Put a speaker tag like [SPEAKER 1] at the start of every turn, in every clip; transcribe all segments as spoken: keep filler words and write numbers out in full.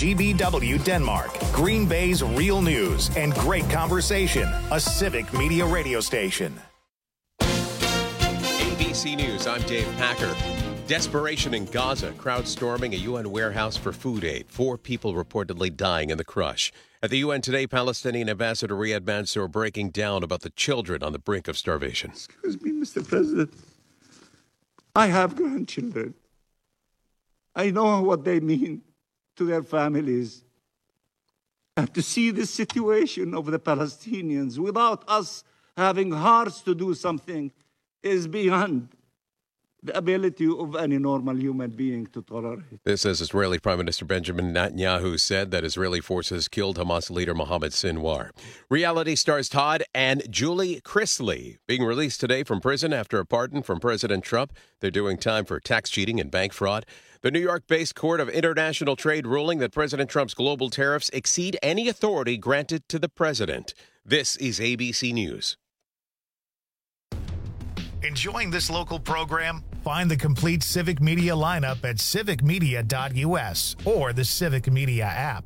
[SPEAKER 1] G B W Denmark, Green Bay's real news and great conversation, a Civic Media radio station.
[SPEAKER 2] A B C News, I'm Dave Packer. Desperation in Gaza, crowd storming a U N warehouse for food aid. Four people reportedly dying in the crush. At the U N today, Palestinian Ambassador Riyad Mansour breaking down about the children on the brink of starvation.
[SPEAKER 3] Excuse me, Mister President. I have grandchildren. I know what they mean to their families. And to see this situation of the Palestinians without us having hearts to do something is beyond the ability of any normal human being to tolerate.
[SPEAKER 2] This as Israeli Prime Minister Benjamin Netanyahu said that Israeli forces killed Hamas leader Mohammed Sinwar. Reality stars Todd and Julie Chrisley being released today from prison after a pardon from President Trump. They're doing time for tax cheating and bank fraud. The New York-based Court of International Trade ruling that President Trump's global tariffs exceed any authority granted to the president. This is A B C News.
[SPEAKER 1] Enjoying this local program? Find the complete Civic Media lineup at civic media dot u s or the Civic Media app.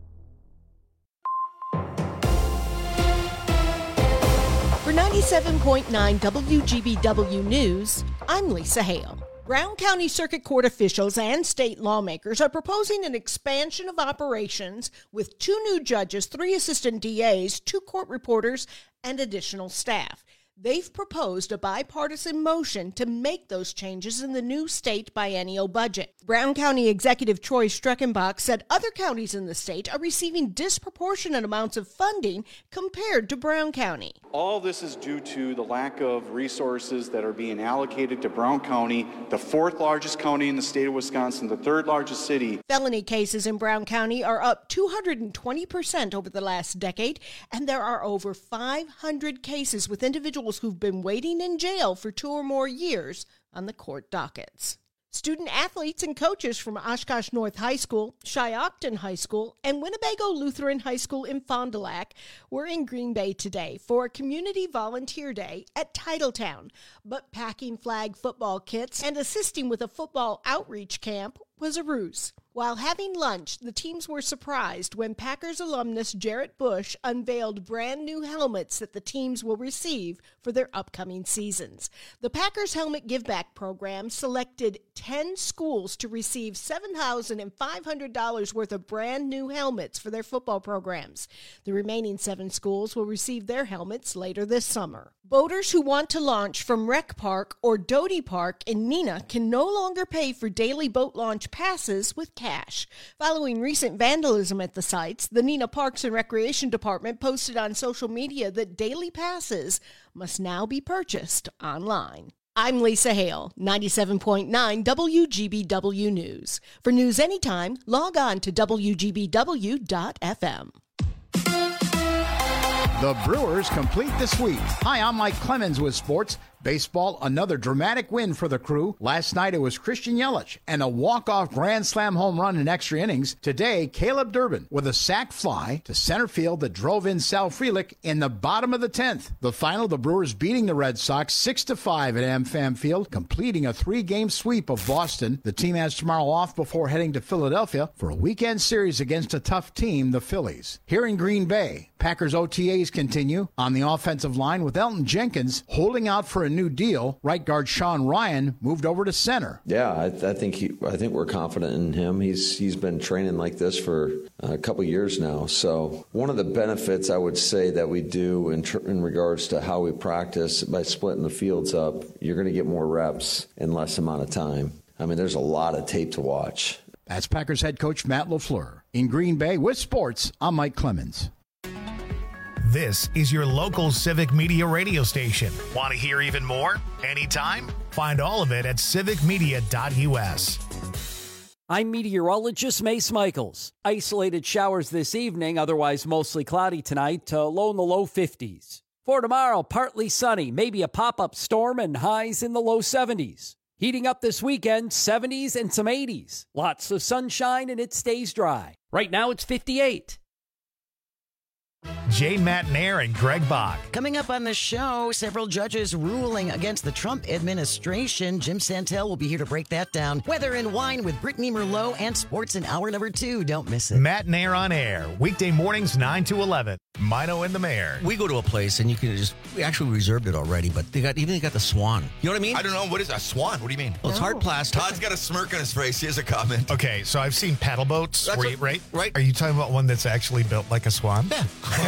[SPEAKER 4] For ninety-seven point nine W G B W News, I'm Lisa Hale. Brown County Circuit Court officials and state lawmakers are proposing an expansion of operations with two new judges, three assistant D As, two court reporters, and additional staff. They've proposed a bipartisan motion to make those changes in the new state biennial budget. Brown County Executive Troy Streckenbach said other counties in the state are receiving disproportionate amounts of funding compared to Brown County.
[SPEAKER 5] All this is due to the lack of resources that are being allocated to Brown County, the fourth largest county in the state of Wisconsin, the third largest city.
[SPEAKER 4] Felony cases in Brown County are up two hundred twenty percent over the last decade, and there are over five hundred cases with individuals who've been waiting in jail for two or more years on the court dockets. Student athletes and coaches from Oshkosh North High School, Shiocton High School, and Winnebago Lutheran High School in Fond du Lac were in Green Bay today for a Community Volunteer Day at Titletown. But packing flag football kits and assisting with a football outreach camp was a ruse. While having lunch, the teams were surprised when Packers alumnus Jarrett Bush unveiled brand new helmets that the teams will receive for their upcoming seasons. The Packers Helmet Giveback program selected ten schools to receive seven thousand five hundred dollars worth of brand new helmets for their football programs. The remaining seven schools will receive their helmets later this summer. Boaters who want to launch from Rec Park or Doty Park in Neenah can no longer pay for daily boat launch passes with cash. Following recent vandalism at the sites, the Neenah Parks and Recreation Department posted on social media that daily passes must now be purchased online. I'm Lisa Hale, ninety-seven point nine W G B W News. For news anytime, log on to W G B W dot F M.
[SPEAKER 6] The Brewers complete the sweep. Hi, I'm Mike Clemens with sports. Baseball, another dramatic win for the Crew. Last night it was Christian Yelich and a walk-off grand slam home run in extra innings. Today, Caleb Durbin with a sac fly to center field that drove in Sal Frelick in the bottom of the tenth. The final, the Brewers beating the Red Sox six to five at AmFam Field, completing a three-game sweep of Boston. The team has tomorrow off before heading to Philadelphia for a weekend series against a tough team, the Phillies. Here in Green Bay, Packers O T As continue on the offensive line with Elton Jenkins holding out for a new deal. Right guard Sean Ryan moved over to center.
[SPEAKER 7] Yeah, I, I think he, I think we're confident in him. He's he's been training like this for a couple years now. So one of the benefits I would say that we do in, tr- in regards to how we practice by splitting the fields up, you're going to get more reps in less amount of time. I mean, there's a lot of tape to watch.
[SPEAKER 6] That's Packers head coach Matt LaFleur. In Green Bay with sports, I'm Mike Clemens.
[SPEAKER 1] This is your local Civic Media radio station. Want to hear even more? Anytime? Find all of it at civic media dot u s.
[SPEAKER 8] I'm meteorologist Mace Michaels. Isolated showers this evening, otherwise mostly cloudy tonight, uh, low in the low fifties. For tomorrow, partly sunny, maybe a pop-up storm and highs in the low seventies. Heating up this weekend, seventies and some eighties. Lots of sunshine and it stays dry. Right now it's fifty-eight.
[SPEAKER 1] Jane Matt Nair and Greg Bach.
[SPEAKER 9] Coming up on the show, several judges ruling against the Trump administration. Jim Santel will be here to break that down. Weather and wine with Brittany Merlot and sports in hour number two. Don't miss it.
[SPEAKER 1] Matt Nair on air, weekday mornings nine to eleven. Mino and the Mayor.
[SPEAKER 10] We go to a place and you can just, we actually reserved it already, but they got, even they got the Swan. You know what I mean?
[SPEAKER 11] I don't know. What is a Swan? What do you mean?
[SPEAKER 10] Well, it's hard plastic.
[SPEAKER 11] Todd's got a smirk on his face. He has a comment.
[SPEAKER 1] Okay, so I've seen paddle boats,
[SPEAKER 11] That's
[SPEAKER 1] where
[SPEAKER 11] a-
[SPEAKER 1] you, right?
[SPEAKER 11] right.
[SPEAKER 1] Are you talking about one that's actually built like a swan?
[SPEAKER 11] Yeah.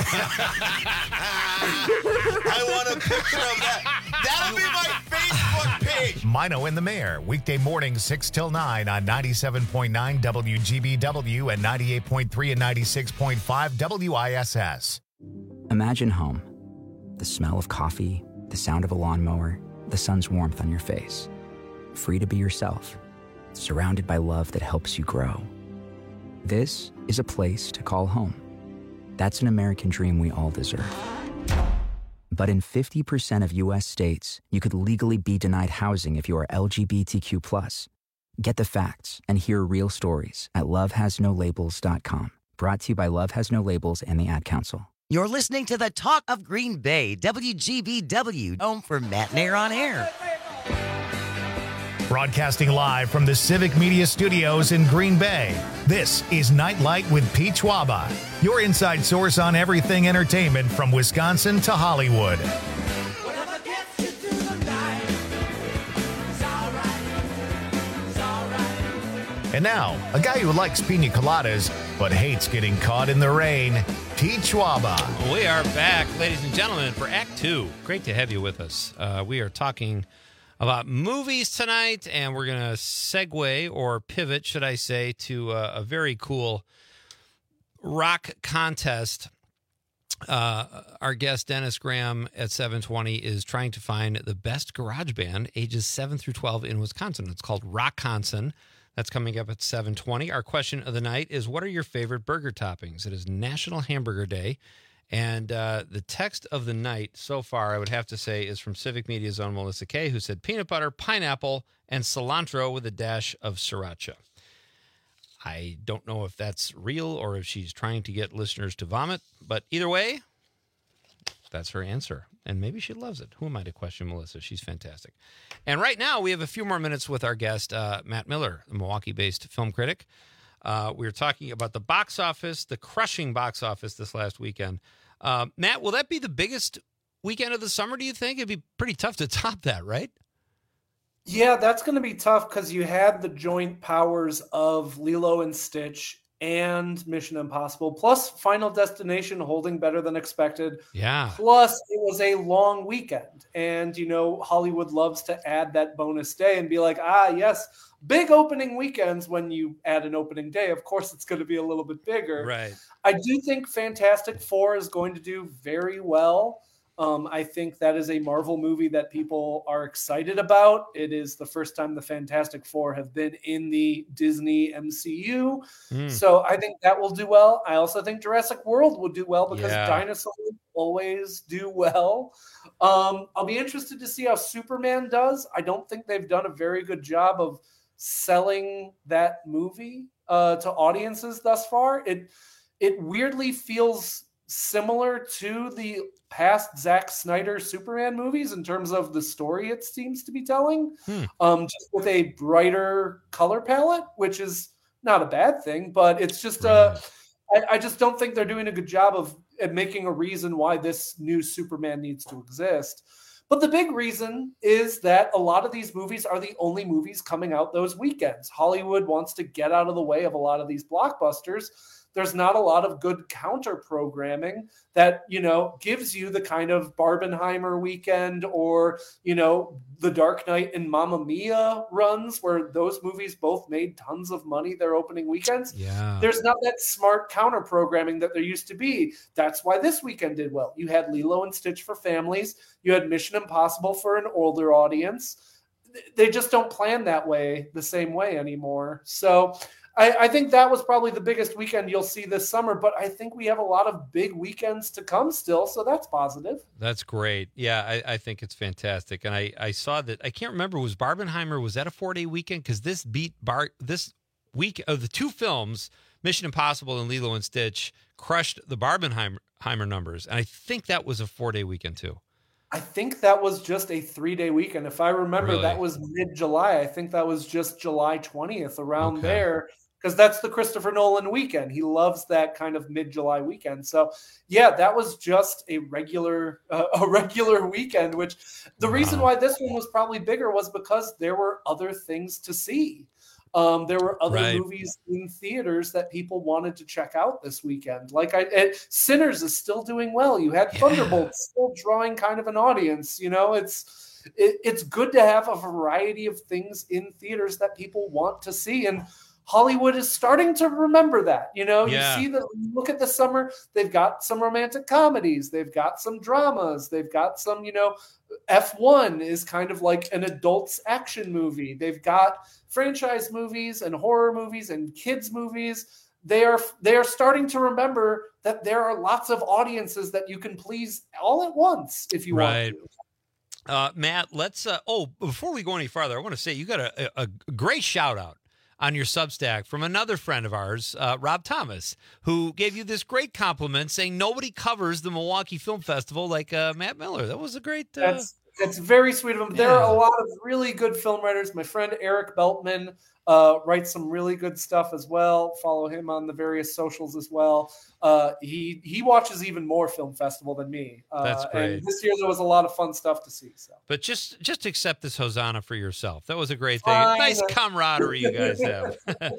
[SPEAKER 11] I want a picture of that. That'll be my Facebook page.
[SPEAKER 1] Mino and the Mayor, weekday mornings six till nine on ninety-seven point nine W G B W and ninety-eight point three and ninety-six point five W I S S.
[SPEAKER 12] Imagine home. The smell of coffee, the sound of a lawnmower, the sun's warmth on your face. Free to be yourself, surrounded by love that helps you grow. This is a place to call home. That's an American dream we all deserve. But in fifty percent of U S states, you could legally be denied housing if you are L G B T Q plus. Get the facts and hear real stories at love has no labels dot com. Brought to you by Love Has No Labels and the Ad Council.
[SPEAKER 9] You're listening to the Talk of Green Bay, W G B W, home for Matt Nair on air.
[SPEAKER 1] Broadcasting live from the Civic Media Studios in Green Bay, this is Nightlight with Pete Schwaba, your inside source on everything entertainment from Wisconsin to Hollywood. And now, a guy who likes pina coladas but hates getting caught in the rain, Pete Schwaba.
[SPEAKER 13] We are back, ladies and gentlemen, for Act Two. Great to have you with us. Uh, we are talking about movies tonight, and we're going to segue or pivot, should I say, to uh, a very cool rock contest. Uh, our guest, Dennis Graham, at seven twenty, is trying to find the best garage band ages seven through twelve in Wisconsin. It's called Rockconsin. That's coming up at seven twenty. Our question of the night is, what are your favorite burger toppings? It is National Hamburger Day. And uh, the text of the night so far, I would have to say, is from Civic Media's own Melissa Kay, who said peanut butter, pineapple, and cilantro with a dash of sriracha. I don't know if that's real or if she's trying to get listeners to vomit, but either way, that's her answer. And maybe she loves it. Who am I to question Melissa? She's fantastic. And right now, we have a few more minutes with our guest, uh, Matt Miller, a Milwaukee-based film critic. Uh, we were talking about the box office, the crushing box office this last weekend. Uh, Matt, will that be the biggest weekend of the summer, do you think? It'd be pretty tough to top that, right?
[SPEAKER 14] Yeah, that's going to be tough because you had the joint powers of Lilo and Stitch and Mission Impossible, plus Final Destination holding better than expected.
[SPEAKER 13] Yeah.
[SPEAKER 14] Plus, it was a long weekend. And, you know, Hollywood loves to add that bonus day and be like, ah, yes, big opening weekends. When you add an opening day, of course, it's going to be a little bit bigger.
[SPEAKER 13] Right.
[SPEAKER 14] I do think Fantastic Four is going to do very well. Um, I think that is a Marvel movie that people are excited about. It is the first time the Fantastic Four have been in the Disney M C U.
[SPEAKER 13] Mm.
[SPEAKER 14] So I think that will do well. I also think Jurassic World will do well because
[SPEAKER 13] Yeah.
[SPEAKER 14] dinosaurs always do well. Um, I'll be interested to see how Superman does. I don't think they've done a very good job of selling that movie uh, to audiences thus far. It it weirdly feels similar to the past Zack Snyder Superman movies in terms of the story it seems to be telling,
[SPEAKER 13] Hmm.
[SPEAKER 14] um, just with a brighter color palette, which is not a bad thing, but it's just, uh, I, I just don't think they're doing a good job of at making a reason why this new Superman needs to exist. But the big reason is that a lot of these movies are the only movies coming out those weekends. Hollywood wants to get out of the way of a lot of these blockbusters. There's not a lot of good counter programming that, you know, gives you the kind of Barbenheimer weekend or, you know, The Dark Knight and Mamma Mia runs where those movies both made tons of money their opening weekends.
[SPEAKER 13] Yeah.
[SPEAKER 14] There's not that smart counter programming that there used to be. That's why this weekend did well. You had Lilo and Stitch for families. You had Mission Impossible for an older audience. They just don't plan that way the same way anymore. So I, I think that was probably the biggest weekend you'll see this summer, but I think we have a lot of big weekends to come still, so that's positive.
[SPEAKER 13] That's great. Yeah, I, I think it's fantastic. And I, I saw that, I can't remember, was Barbenheimer, was that a four-day weekend? Because this beat Bar this week of the two films Mission Impossible and Lilo and Stitch crushed the Barbenheimer numbers. And I think that was a four-day weekend, too.
[SPEAKER 14] I think that was just a three-day weekend. If I remember,
[SPEAKER 13] Really?
[SPEAKER 14] that was mid-July. I think that was just July twentieth, around
[SPEAKER 13] Okay.
[SPEAKER 14] there, because that's the Christopher Nolan weekend. He loves that kind of mid-July weekend. So, yeah, that was just a regular uh, a regular weekend, which the
[SPEAKER 13] Wow.
[SPEAKER 14] reason why this one was probably bigger was because there were other things to see. Um, there were other
[SPEAKER 13] Right.
[SPEAKER 14] movies in theaters that people wanted to check out this weekend. Like I, and Sinners is still doing well. You had
[SPEAKER 13] Yeah.
[SPEAKER 14] Thunderbolts still drawing kind of an audience. You know, it's it, it's good to have a variety of things in theaters that people want to see, and Hollywood is starting to remember that. You know,
[SPEAKER 13] Yeah.
[SPEAKER 14] you see that. Look at the summer; they've got some romantic comedies, they've got some dramas, they've got some. You know, F one is kind of like an adults action movie. They've got franchise movies and horror movies and kids movies. They are they are starting to remember that there are lots of audiences that you can please all at once if you
[SPEAKER 13] Right.
[SPEAKER 14] want to.
[SPEAKER 13] Uh, Matt, let's. Uh, oh, before we go any farther, I want to say you got a, a, a great shout out on your Substack from another friend of ours, uh, Rob Thomas, who gave you this great compliment saying nobody covers the Milwaukee Film Festival like uh, Matt Miller. That was a great. Uh,
[SPEAKER 14] That's that's very sweet of him. There
[SPEAKER 13] Yeah.
[SPEAKER 14] are a lot of really good film writers. My friend Eric Beltman uh, writes some really good stuff as well. Follow him on the various socials as well. Uh, he he watches even more film festival than me. Uh,
[SPEAKER 13] That's great.
[SPEAKER 14] And this year there was a lot of fun stuff to see. So.
[SPEAKER 13] But just just accept this Hosanna for yourself. That was a great thing.
[SPEAKER 14] Fine.
[SPEAKER 13] Nice camaraderie you guys have.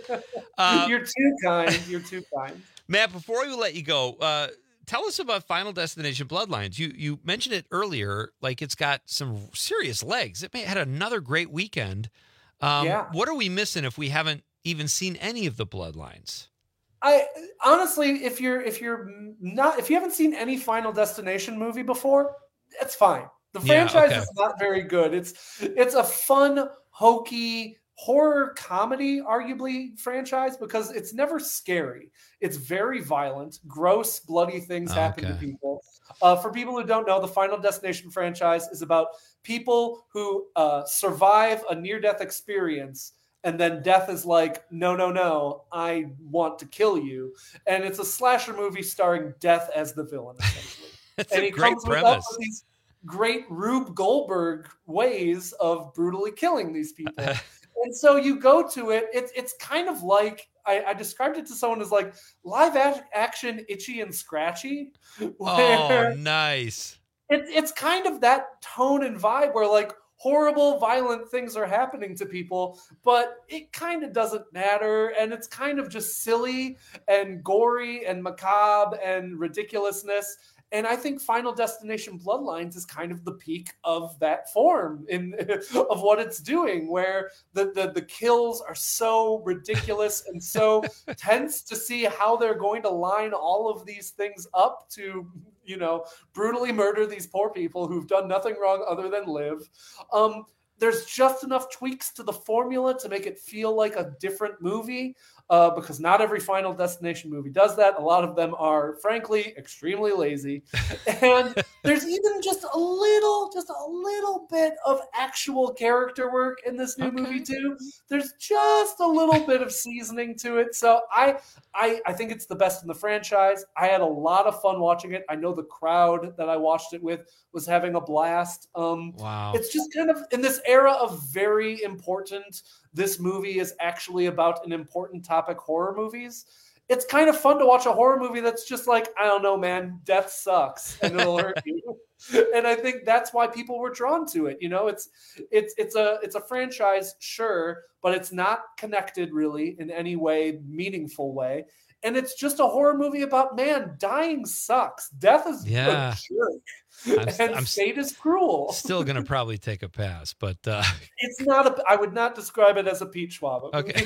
[SPEAKER 13] Uh,
[SPEAKER 14] You're too kind. You're too kind.
[SPEAKER 13] Matt, before we let you go, uh, tell us about Final Destination Bloodlines. You you mentioned it earlier, like it's got some serious legs. It may, had another great weekend. Um,
[SPEAKER 14] Yeah.
[SPEAKER 13] What are we missing if we haven't even seen any of the Bloodlines?
[SPEAKER 14] I honestly, if you're if you're not if you haven't seen any Final Destination movie before, it's fine. The
[SPEAKER 13] Yeah,
[SPEAKER 14] franchise
[SPEAKER 13] okay.
[SPEAKER 14] is not very good. It's it's a fun, hokey horror comedy, arguably franchise because it's never scary. It's very violent, gross, bloody things happen to
[SPEAKER 13] Okay.
[SPEAKER 14] people. Uh, for people who don't know, the Final Destination franchise is about people who uh, survive a near-death experience. And then death is like, no, no, no, I want to kill you. And it's a slasher movie starring Death as the villain, essentially.
[SPEAKER 13] That's
[SPEAKER 14] and
[SPEAKER 13] a
[SPEAKER 14] he
[SPEAKER 13] great
[SPEAKER 14] comes with, up
[SPEAKER 13] premise.
[SPEAKER 14] with these great Rube Goldberg ways of brutally killing these people. And so you go to it, it's it's kind of like, I, I described it to someone as like live ac- action Itchy and Scratchy.
[SPEAKER 13] Oh,
[SPEAKER 14] where
[SPEAKER 13] nice.
[SPEAKER 14] it, it's kind of that tone and vibe where like horrible, violent things are happening to people, but it kind of doesn't matter. And it's kind of just silly and gory and macabre and ridiculousness. And I think Final Destination Bloodlines is kind of the peak of that form in of what it's doing, where the, the, the kills are so ridiculous and so tense to see how they're going to line all of these things up to, you know, brutally murder these poor people who've done nothing wrong other than live. Um, there's just enough tweaks to the formula to make it feel like a different movie. Uh, because not every Final Destination movie does that. A lot of them are, frankly, extremely lazy. And there's even just a little, just a little bit of actual character work in this new
[SPEAKER 13] Okay.
[SPEAKER 14] movie too. There's just a little bit of seasoning to it. So I, I, I think it's the best in the franchise. I had a lot of fun watching it. I know the crowd that I watched it with was having a blast. Um,
[SPEAKER 13] Wow.
[SPEAKER 14] It's just kind of in this era of very important. This movie is actually about an important topic, horror movies. It's kind of fun to watch a horror movie that's just like, I don't know, man, death sucks and it'll hurt you. And I think that's why people were drawn to it. You know, it's it's it's a it's a franchise, sure, but it's not connected really in any way, meaningful way. And it's just a horror movie about, man, dying sucks. Death is
[SPEAKER 13] Yeah.
[SPEAKER 14] a jerk.
[SPEAKER 13] I'm-
[SPEAKER 14] and
[SPEAKER 13] I'm
[SPEAKER 14] fate is cruel.
[SPEAKER 13] Still going to probably take a pass, but uh,
[SPEAKER 14] It's not a. I would not describe it as a Pete Schwab movie.
[SPEAKER 13] okay.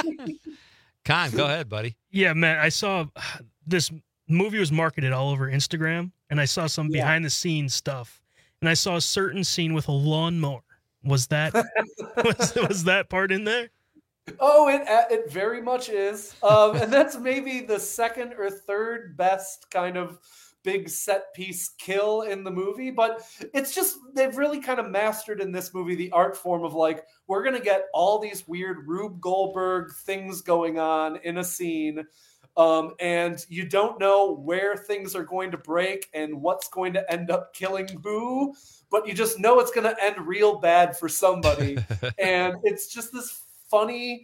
[SPEAKER 13] Con, go ahead, buddy.
[SPEAKER 15] Yeah, man, I saw this movie was marketed all over Instagram, and I saw some
[SPEAKER 14] Yeah.
[SPEAKER 15] behind the scenes stuff, and I saw a certain scene with a lawnmower. Was that was, was that part in there?
[SPEAKER 14] Oh, it it very much is, um, and that's maybe the second or third best kind of big set piece kill in the movie, but it's just, they've really kind of mastered in this movie the art form of like, we're going to get all these weird Rube Goldberg things going on in a scene. Um, and you don't know where things are going to break and what's going to end up killing who, but you just know it's going to end real bad for somebody. And it's just this funny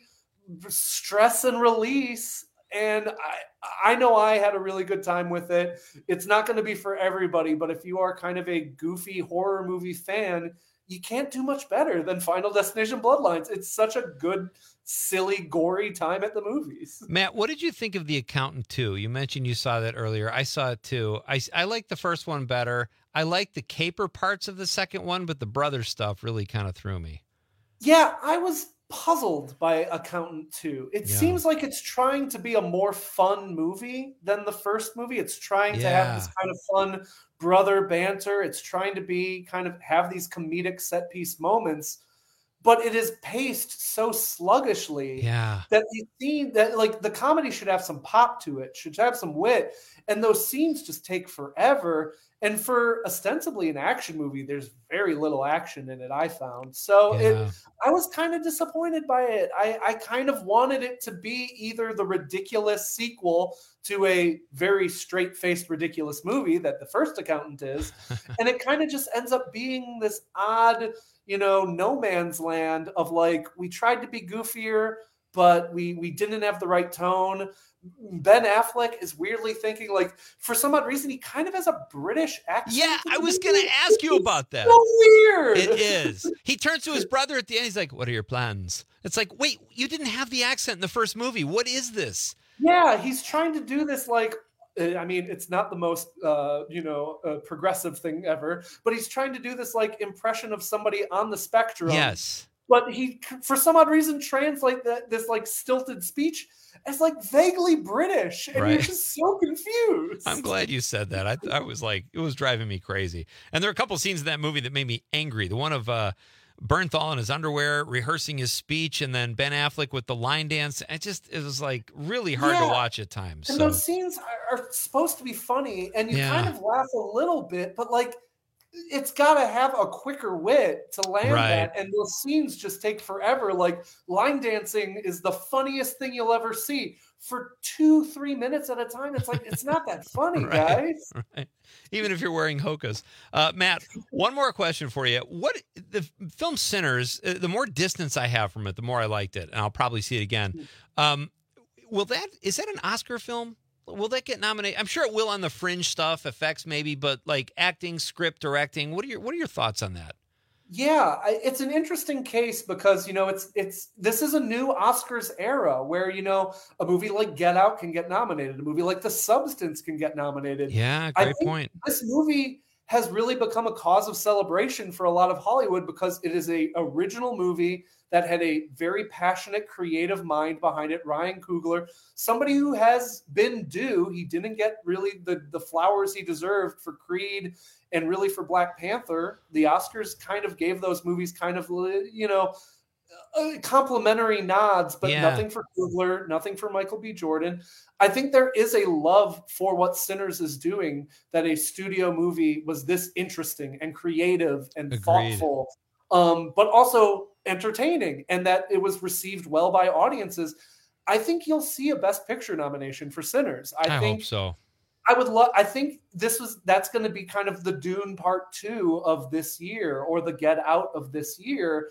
[SPEAKER 14] stress and release. And I, I know I had a really good time with it. It's not going to be for everybody, but if you are kind of a goofy horror movie fan, you can't do much better than Final Destination Bloodlines. It's such a good, silly, gory time at the movies.
[SPEAKER 13] Matt, what did you think of The Accountant two? You mentioned you saw that earlier. I saw it too. I, I like the first one better. I like the caper parts of the second one, but the brother stuff really kind of threw me.
[SPEAKER 14] Yeah, I was puzzled by Accountant two. It
[SPEAKER 13] Yeah.
[SPEAKER 14] seems like it's trying to be a more fun movie than the first movie. It's trying to have this kind of fun brother banter. It's trying to be kind of have these comedic set piece moments, but it is paced so sluggishly
[SPEAKER 13] Yeah.
[SPEAKER 14] that you see that like the comedy should have some pop to it, should have some wit, and those scenes just take forever. And for ostensibly an action movie, there's very little action in it, I found. So
[SPEAKER 13] Yeah.
[SPEAKER 14] it, I was kind of disappointed by it. I, I kind of wanted it to be either the ridiculous sequel to a very straight-faced, ridiculous movie that the first Accountant is, and it kind of just ends up being this odd, you know, no man's land of like, we tried to be goofier, but we we didn't have the right tone. Ben Affleck is weirdly thinking like, for some odd reason, he kind of has a British accent.
[SPEAKER 13] Yeah, I was going to ask you about that.
[SPEAKER 14] So weird.
[SPEAKER 13] It is. He turns to his brother at the end. He's like, what are your plans? It's like, wait, you didn't have the accent in the first movie. What is this?
[SPEAKER 14] Yeah, he's trying to do this like, I mean, it's not the most, uh, you know, uh, progressive thing ever, but he's trying to do this like impression of somebody on the spectrum.
[SPEAKER 13] Yes.
[SPEAKER 14] But he, for some odd reason, translate that this like stilted speech as like vaguely British, and
[SPEAKER 13] Right.
[SPEAKER 14] you're just so confused.
[SPEAKER 13] I'm glad you said that. I, I was like, it was driving me crazy. And there are a couple scenes in that movie that made me angry. The one of uh, Bernthal in his underwear rehearsing his speech, and then Ben Affleck with the line dance. It just, it was like really hard to
[SPEAKER 14] Yeah.
[SPEAKER 13] watch at times.
[SPEAKER 14] And
[SPEAKER 13] So
[SPEAKER 14] those scenes are, are supposed to be funny, and you
[SPEAKER 13] Yeah.
[SPEAKER 14] kind of laugh a little bit, but like it's got to have a quicker wit to land
[SPEAKER 13] Right.
[SPEAKER 14] that, and those scenes just take forever. Like line dancing is the funniest thing you'll ever see for two, three minutes at a time. It's like it's not that funny,
[SPEAKER 13] Right.
[SPEAKER 14] guys.
[SPEAKER 13] Right. Even if you're wearing Hokas. Uh, Matt, one more question for you. What the film Sinners, uh, the more distance I have from it, the more I liked it, and I'll probably see it again. Um, will that, is that an Oscar film? Will that get nominated? I'm sure it will on the fringe stuff, effects maybe, but like acting, script, directing, what are your, what are your thoughts on that?
[SPEAKER 14] Yeah, I- it's an interesting case because, you know, it's it's this is a new Oscars era where, you know, a movie like Get Out can get nominated, a movie like The Substance can get nominated.
[SPEAKER 13] Yeah,
[SPEAKER 14] I
[SPEAKER 13] great
[SPEAKER 14] think
[SPEAKER 13] point.
[SPEAKER 14] This movie has really become a cause of celebration for a lot of Hollywood because it is a original movie that had a very passionate, creative mind behind it. Ryan Coogler, somebody who has been due. He didn't get really the, the flowers he deserved for Creed and really for Black Panther. The Oscars kind of gave those movies kind of, you know, uh, complimentary nods, but
[SPEAKER 13] Yeah.
[SPEAKER 14] nothing for Coogler, nothing for Michael B. Jordan. I think there is a love for what Sinners is doing, that a studio movie was this interesting and creative and
[SPEAKER 13] Agreed.
[SPEAKER 14] thoughtful, um, but also entertaining, and that it was received well by audiences. I think you'll see a Best Picture nomination for Sinners. I,
[SPEAKER 13] I
[SPEAKER 14] think
[SPEAKER 13] hope so.
[SPEAKER 14] I would love. I think this was that's going to be kind of the Dune Part Two of this year, or the Get Out of this year.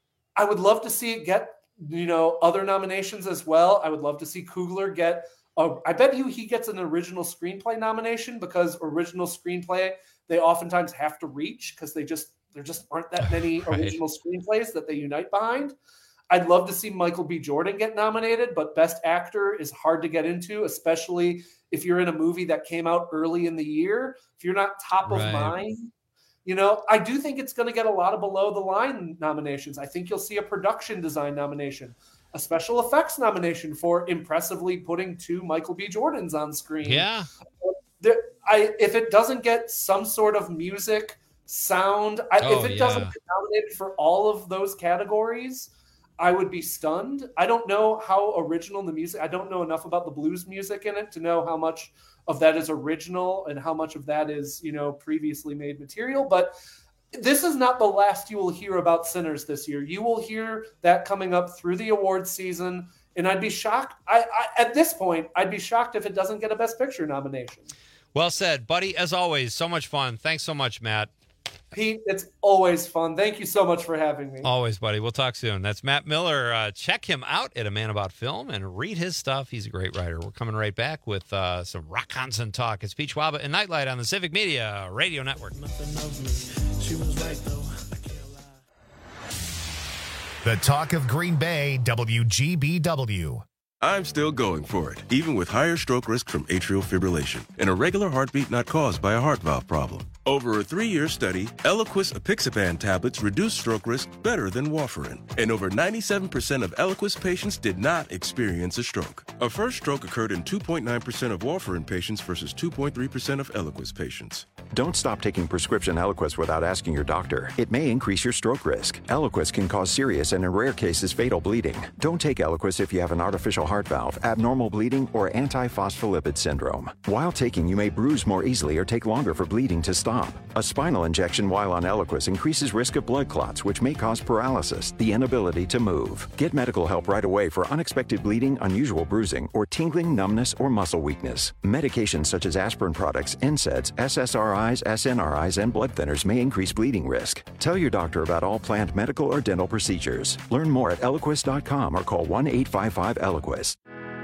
[SPEAKER 14] I would love to see it get, you know, other nominations as well. I would love to see Coogler get. A, I bet you he gets an original screenplay nomination, because original screenplay they oftentimes have to reach because they just there just aren't that many
[SPEAKER 13] Right.
[SPEAKER 14] original screenplays that they unite behind. I'd love to see Michael B. Jordan get nominated, but Best Actor is hard to get into, especially if you're in a movie that came out early in the year. If you're not top of
[SPEAKER 13] Right.
[SPEAKER 14] mind, you know, I do think it's going to get a lot of below the line nominations. I think you'll see a production design nomination, a special effects nomination for impressively putting two Michael B. Jordans on screen.
[SPEAKER 13] Yeah.
[SPEAKER 14] There, I, if it doesn't get some sort of music, sound, I,
[SPEAKER 13] Oh,
[SPEAKER 14] if it doesn't
[SPEAKER 13] yeah.
[SPEAKER 14] get nominated for all of those categories, I would be stunned. I don't know how original the music, I don't know enough about the blues music in it to know how much of that is original and how much of that is, you know, previously made material. But this is not the last you will hear about Sinners this year. You will hear that coming up through the awards season. And I'd be shocked. I, I at this point, I'd be shocked if it doesn't get a Best Picture nomination.
[SPEAKER 13] Well said, buddy. As always, so much fun. Thanks so much, Matt.
[SPEAKER 14] Pete, it's always fun. Thank you so much for having me.
[SPEAKER 13] Always, buddy. We'll talk soon. That's Matt Miller. Uh, check him out at A Man About Film and read his stuff. He's a great writer. We're coming right back with uh, some Wisconsin talk. It's Pete Schwaba and Nightlight on the Civic Media Radio Network.
[SPEAKER 1] She was right, though. The talk of Green Bay, W G B W.
[SPEAKER 16] I'm still going for it, even with higher stroke risk from atrial fibrillation and a regular heartbeat not caused by a heart valve problem. Over a three-year study, Eliquis apixaban tablets reduced stroke risk better than warfarin, and over ninety-seven percent of Eliquis patients did not experience a stroke. A first stroke occurred in two point nine percent of warfarin patients versus two point three percent of Eliquis patients.
[SPEAKER 17] Don't stop taking prescription Eliquis without asking your doctor. It may increase your stroke risk. Eliquis can cause serious and, in rare cases, fatal bleeding. Don't take Eliquis if you have an artificial heart valve, abnormal bleeding, or antiphospholipid syndrome. While taking, you may bruise more easily or take longer for bleeding to stop. A spinal injection while on Eliquis increases risk of blood clots, which may cause paralysis, the inability to move. Get medical help right away for unexpected bleeding, unusual bruising, or tingling, numbness, or muscle weakness. Medications such as aspirin products, N SAIDs, S S R Is, S N R Is, and blood thinners may increase bleeding risk. Tell your doctor about all planned medical or dental procedures. Learn more at Eliquis dot com or call one eight five five Eliquis.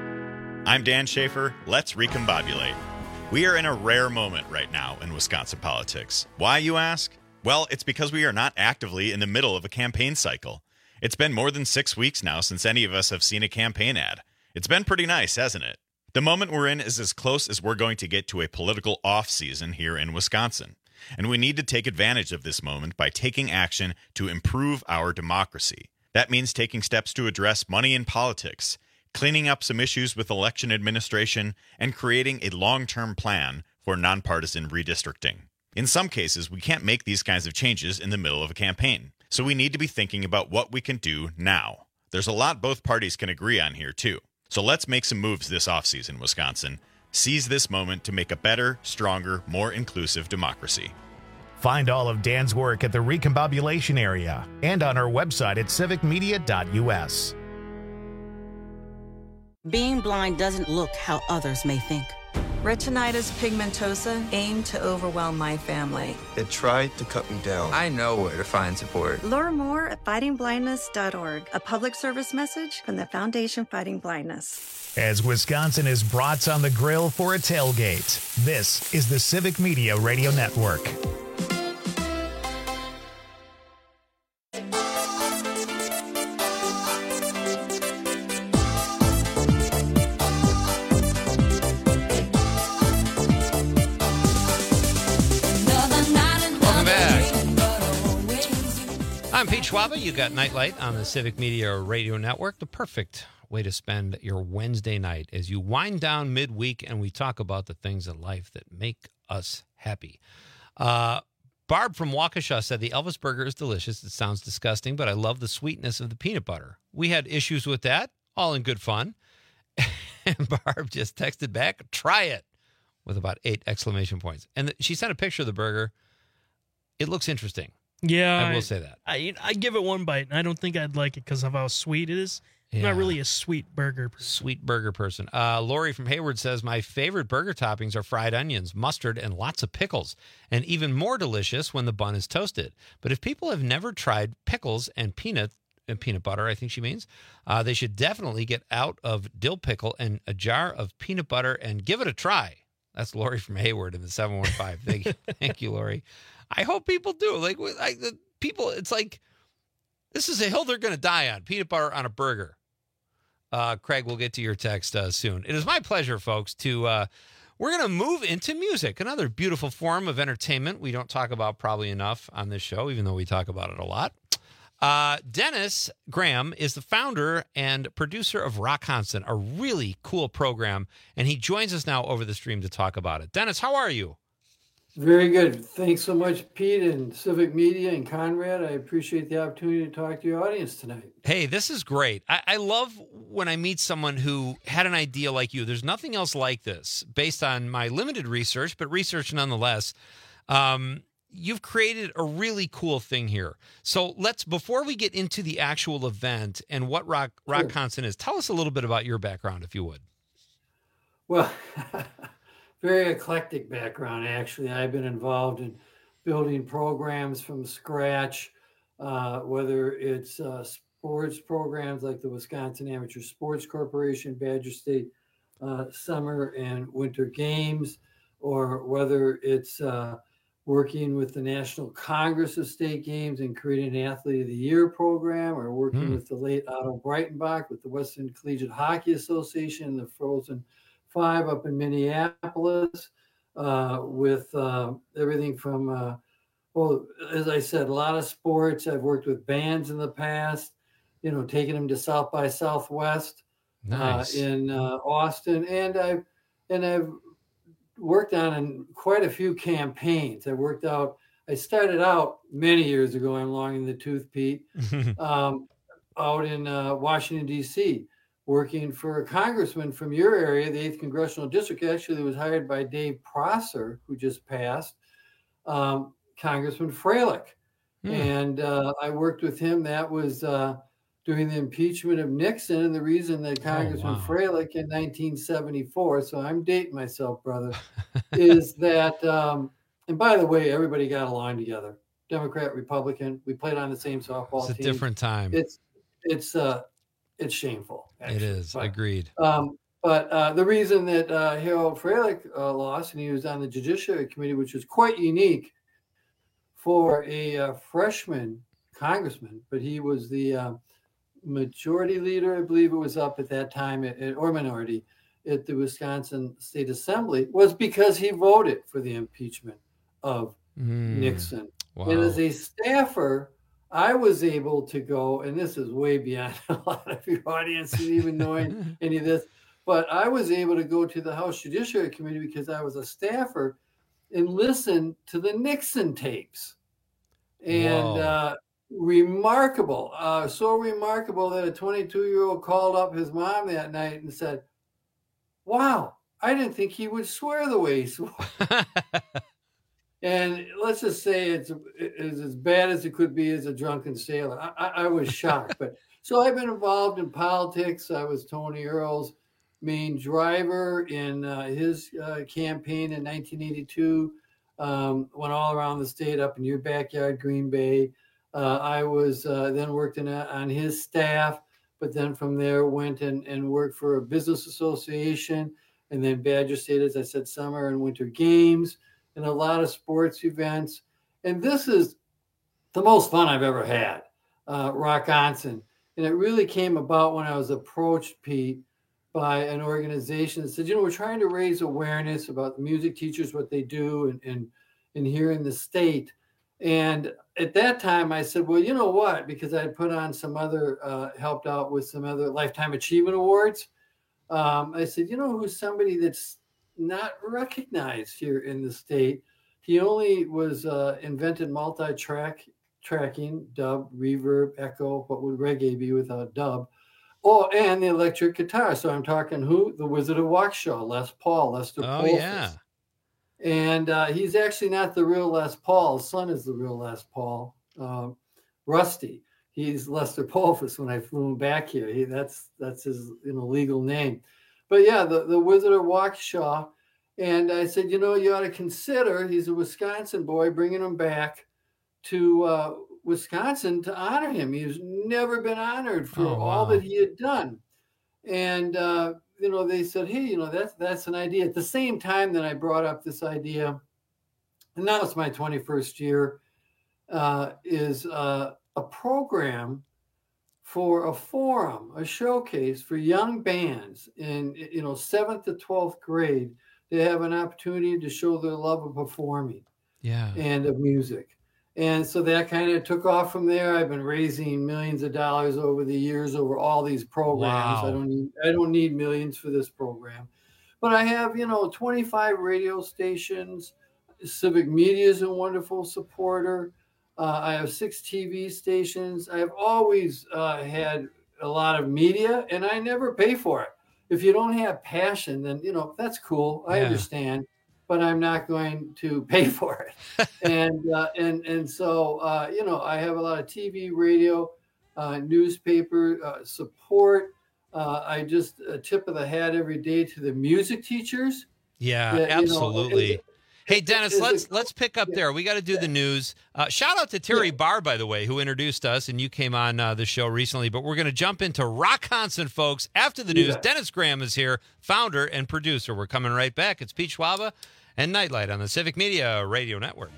[SPEAKER 18] I'm Dan Schaefer. Let's recombobulate. We are in a rare moment right now in Wisconsin politics. Why, you ask? Well, it's because we are not actively in the middle of a campaign cycle. It's been more than six weeks now since any of us have seen a campaign ad. It's been pretty nice, hasn't it? The moment we're in is as close as we're going to get to a political off-season here in Wisconsin. And we need to take advantage of this moment by taking action to improve our democracy. That means taking steps to address money in politics, cleaning up some issues with election administration, and creating a long-term plan for nonpartisan redistricting. In some cases, we can't make these kinds of changes in the middle of a campaign, so we need to be thinking about what we can do now. There's a lot both parties can agree on here, too. So let's make some moves this offseason, Wisconsin. Seize this moment to make a better, stronger, more inclusive democracy.
[SPEAKER 1] Find all of Dan's work at the Recombobulation area and on our website at civic media dot U S.
[SPEAKER 19] Being blind doesn't look how others may think.
[SPEAKER 20] Retinitis pigmentosa aimed to overwhelm my family.
[SPEAKER 21] It tried to cut me down. I know where to find support.
[SPEAKER 22] Learn more at fighting blindness dot org, a public service message from the Foundation Fighting Blindness.
[SPEAKER 1] As Wisconsin is brats on the grill for a tailgate, this is the Civic Media Radio Network.
[SPEAKER 13] I'm Pete Schwaba. You got Nightlight on the Civic Media Radio Network, the perfect way to spend your Wednesday night as you wind down midweek and we talk about the things in life that make us happy. Uh, Barb from Waukesha said the Elvis burger is delicious. It sounds disgusting, but I love the sweetness of the peanut butter. We had issues with that, all in good fun. And Barb just texted back, try it, with about eight exclamation points. And the, she sent a picture of the burger. It looks interesting.
[SPEAKER 15] Yeah,
[SPEAKER 13] I will say that.
[SPEAKER 15] I I give it one bite, and I don't think I'd like it because of how sweet it is. I'm
[SPEAKER 13] Yeah.
[SPEAKER 15] not really a sweet burger person.
[SPEAKER 13] Sweet burger person. Uh, Lori from Hayward says, my favorite burger toppings are fried onions, mustard, and lots of pickles, and even more delicious when the bun is toasted. But if people have never tried pickles and peanut and peanut butter, I think she means, uh, they should definitely get out of dill pickle and a jar of peanut butter and give it a try. That's Lori from Hayward in the seven one five. Thank you, thank you, Lori. I hope people do. Like, I, the people, it's like, this is a hill they're going to die on. Peanut butter on a burger. Uh, Craig, we'll get to your text uh, soon. It is my pleasure, folks, to, uh, we're going to move into music, another beautiful form of entertainment we don't talk about probably enough on this show, even though we talk about it a lot. Uh, Dennis Graham is the founder and producer of Rock Constant, a really cool program, and he joins us now over the stream to talk about it. Dennis, how are you?
[SPEAKER 2] Very good. Thanks so much, Pete and Civic Media and Conrad. I appreciate the opportunity to talk to your audience tonight.
[SPEAKER 13] Hey, this is great. I, I love when I meet someone who had an idea like you. There's nothing else like this based on my limited research, but research nonetheless. Um, you've created a really cool thing here. So let's, before we get into the actual event and what Rock Rock Constant is, tell us a little bit about your background, if you would.
[SPEAKER 2] Well, very eclectic background, actually. I've been involved in building programs from scratch, uh, whether it's uh, sports programs like the Wisconsin Amateur Sports Corporation, Badger State uh, Summer and Winter Games, or whether it's uh, working with the National Congress of State Games and creating an Athlete of the Year program, or working
[SPEAKER 13] Hmm.
[SPEAKER 2] with the late Otto Breitenbach with the Western Collegiate Hockey Association, the Frozen Five up in Minneapolis, uh, with uh, everything from, uh, well, as I said, a lot of sports. I've worked with bands in the past, you know, taking them to South by Southwest
[SPEAKER 13] Nice.
[SPEAKER 2] uh, in uh, Austin, and I've and I've worked on in quite a few campaigns. I worked out. I started out many years ago. I'm long in the tooth, Pete, um, out in uh, Washington D C, working for a congressman from your area, the eighth Congressional District. Actually, was hired by Dave Prosser, who just passed, um, Congressman Freilich.
[SPEAKER 13] Hmm.
[SPEAKER 2] And uh, I worked with him. That was uh, during the impeachment of Nixon, and the reason that Congressman
[SPEAKER 13] wow.
[SPEAKER 2] Freilich in nineteen seventy-four, so I'm dating myself, brother, is that, um, and by the way, everybody got along together. Democrat, Republican, we played on the same softball
[SPEAKER 13] It's a
[SPEAKER 2] team.
[SPEAKER 13] different time.
[SPEAKER 2] It's, it's, uh, it's shameful.
[SPEAKER 13] It
[SPEAKER 2] actually.
[SPEAKER 13] is.
[SPEAKER 2] But,
[SPEAKER 13] Agreed.
[SPEAKER 2] um, but uh, the reason that uh, Harold Freilich uh, lost, and he was on the Judiciary Committee, which was quite unique for a uh, freshman congressman, but he was the uh, majority leader, I believe it was up at that time, at, at- or minority, at the Wisconsin State Assembly, was because he voted for the impeachment of
[SPEAKER 13] Hmm.
[SPEAKER 2] Nixon.
[SPEAKER 13] Wow.
[SPEAKER 2] And as a staffer, I was able to go, and this is way beyond a lot of your audience even knowing any of this, but I was able to go to the House Judiciary Committee because I was a staffer and listen to the Nixon tapes. And
[SPEAKER 13] Whoa.
[SPEAKER 2] uh, remarkable, uh, so remarkable that a twenty-two-year-old called up his mom that night and said, wow, I didn't think he would swear the way he swore. And let's just say it's, it's as bad as it could be as a drunken sailor. I, I, I was shocked. But so I've been involved in politics. I was Tony Earl's main driver in uh, his uh, campaign in nineteen eighty-two. Um, went all around the state, up in your backyard, Green Bay. Uh, I was uh, then worked in a, on his staff, but then from there went and, and worked for a business association, and then Badger State, as I said, summer and winter games, and a lot of sports events. And this is the most fun I've ever had, uh, Rock Onson. And it really came about when I was approached, Pete, by an organization that said, you know, we're trying to raise awareness about the music teachers, what they do, and, and, and here in the state. And at that time, I said, well, you know what? Because I had put on some other, uh, helped out with some other Lifetime Achievement Awards. Um, I said, you know, who's somebody that's not recognized here in the state? He only was uh, invented multi-track tracking, dub, reverb, echo. What would reggae be without dub? Oh, and the electric guitar. So I'm talking who? The Wizard of Waukesha, Les Paul, Lester
[SPEAKER 13] Oh,
[SPEAKER 2] Poultice.
[SPEAKER 13] yeah.
[SPEAKER 2] And uh, he's actually not the real Les Paul. His son is the real Les Paul, uh, Rusty. He's Lester Poultice when I flew him back here. He, that's that's his you know legal name. But yeah, the, the Wizard of Waukesha. And I said, you know, you ought to consider, he's a Wisconsin boy, bringing him back to uh, Wisconsin to honor him. He's never been honored for
[SPEAKER 13] Oh,
[SPEAKER 2] all
[SPEAKER 13] wow.
[SPEAKER 2] that he had done. And, uh, you know, they said, hey, you know, that's, that's an idea. At the same time that I brought up this idea, and now it's my twenty-first year, uh, is uh, a program for a forum, a showcase for young bands in, you know, seventh to twelfth grade. They have an opportunity to show their love of performing
[SPEAKER 13] Yeah.
[SPEAKER 2] and of music. And so that kind of took off from there. I've been raising millions of dollars over the years over all these programs.
[SPEAKER 13] Wow.
[SPEAKER 2] I don't need I don't need millions for this program. But I have, you know, twenty-five radio stations. Civic Media is a wonderful supporter. Uh, I have six T V stations. I've always uh, had a lot of media, and I never pay for it. If you don't have passion, then, you know, that's cool. I
[SPEAKER 13] Yeah.
[SPEAKER 2] understand, but I'm not going to pay for it. and, uh, and, and so, uh, you know, I have a lot of T V, radio, uh, newspaper uh, support. Uh, I just a tip of the hat every day to the music teachers.
[SPEAKER 13] Yeah,
[SPEAKER 2] that, you know,
[SPEAKER 13] absolutely.
[SPEAKER 2] it-
[SPEAKER 13] Hey, Dennis,
[SPEAKER 2] is
[SPEAKER 13] let's
[SPEAKER 2] it-
[SPEAKER 13] let's pick up there. We got to do the news. Uh, shout out to Terry Barr, by the way, who introduced us, and you came on uh, the show recently. But we're going to jump into Rockconson, folks, after the news.
[SPEAKER 2] Yeah.
[SPEAKER 13] Dennis Graham is here, founder and producer. We're coming right back. It's Pete Schwaba and Nightlight on the Civic Media Radio Network.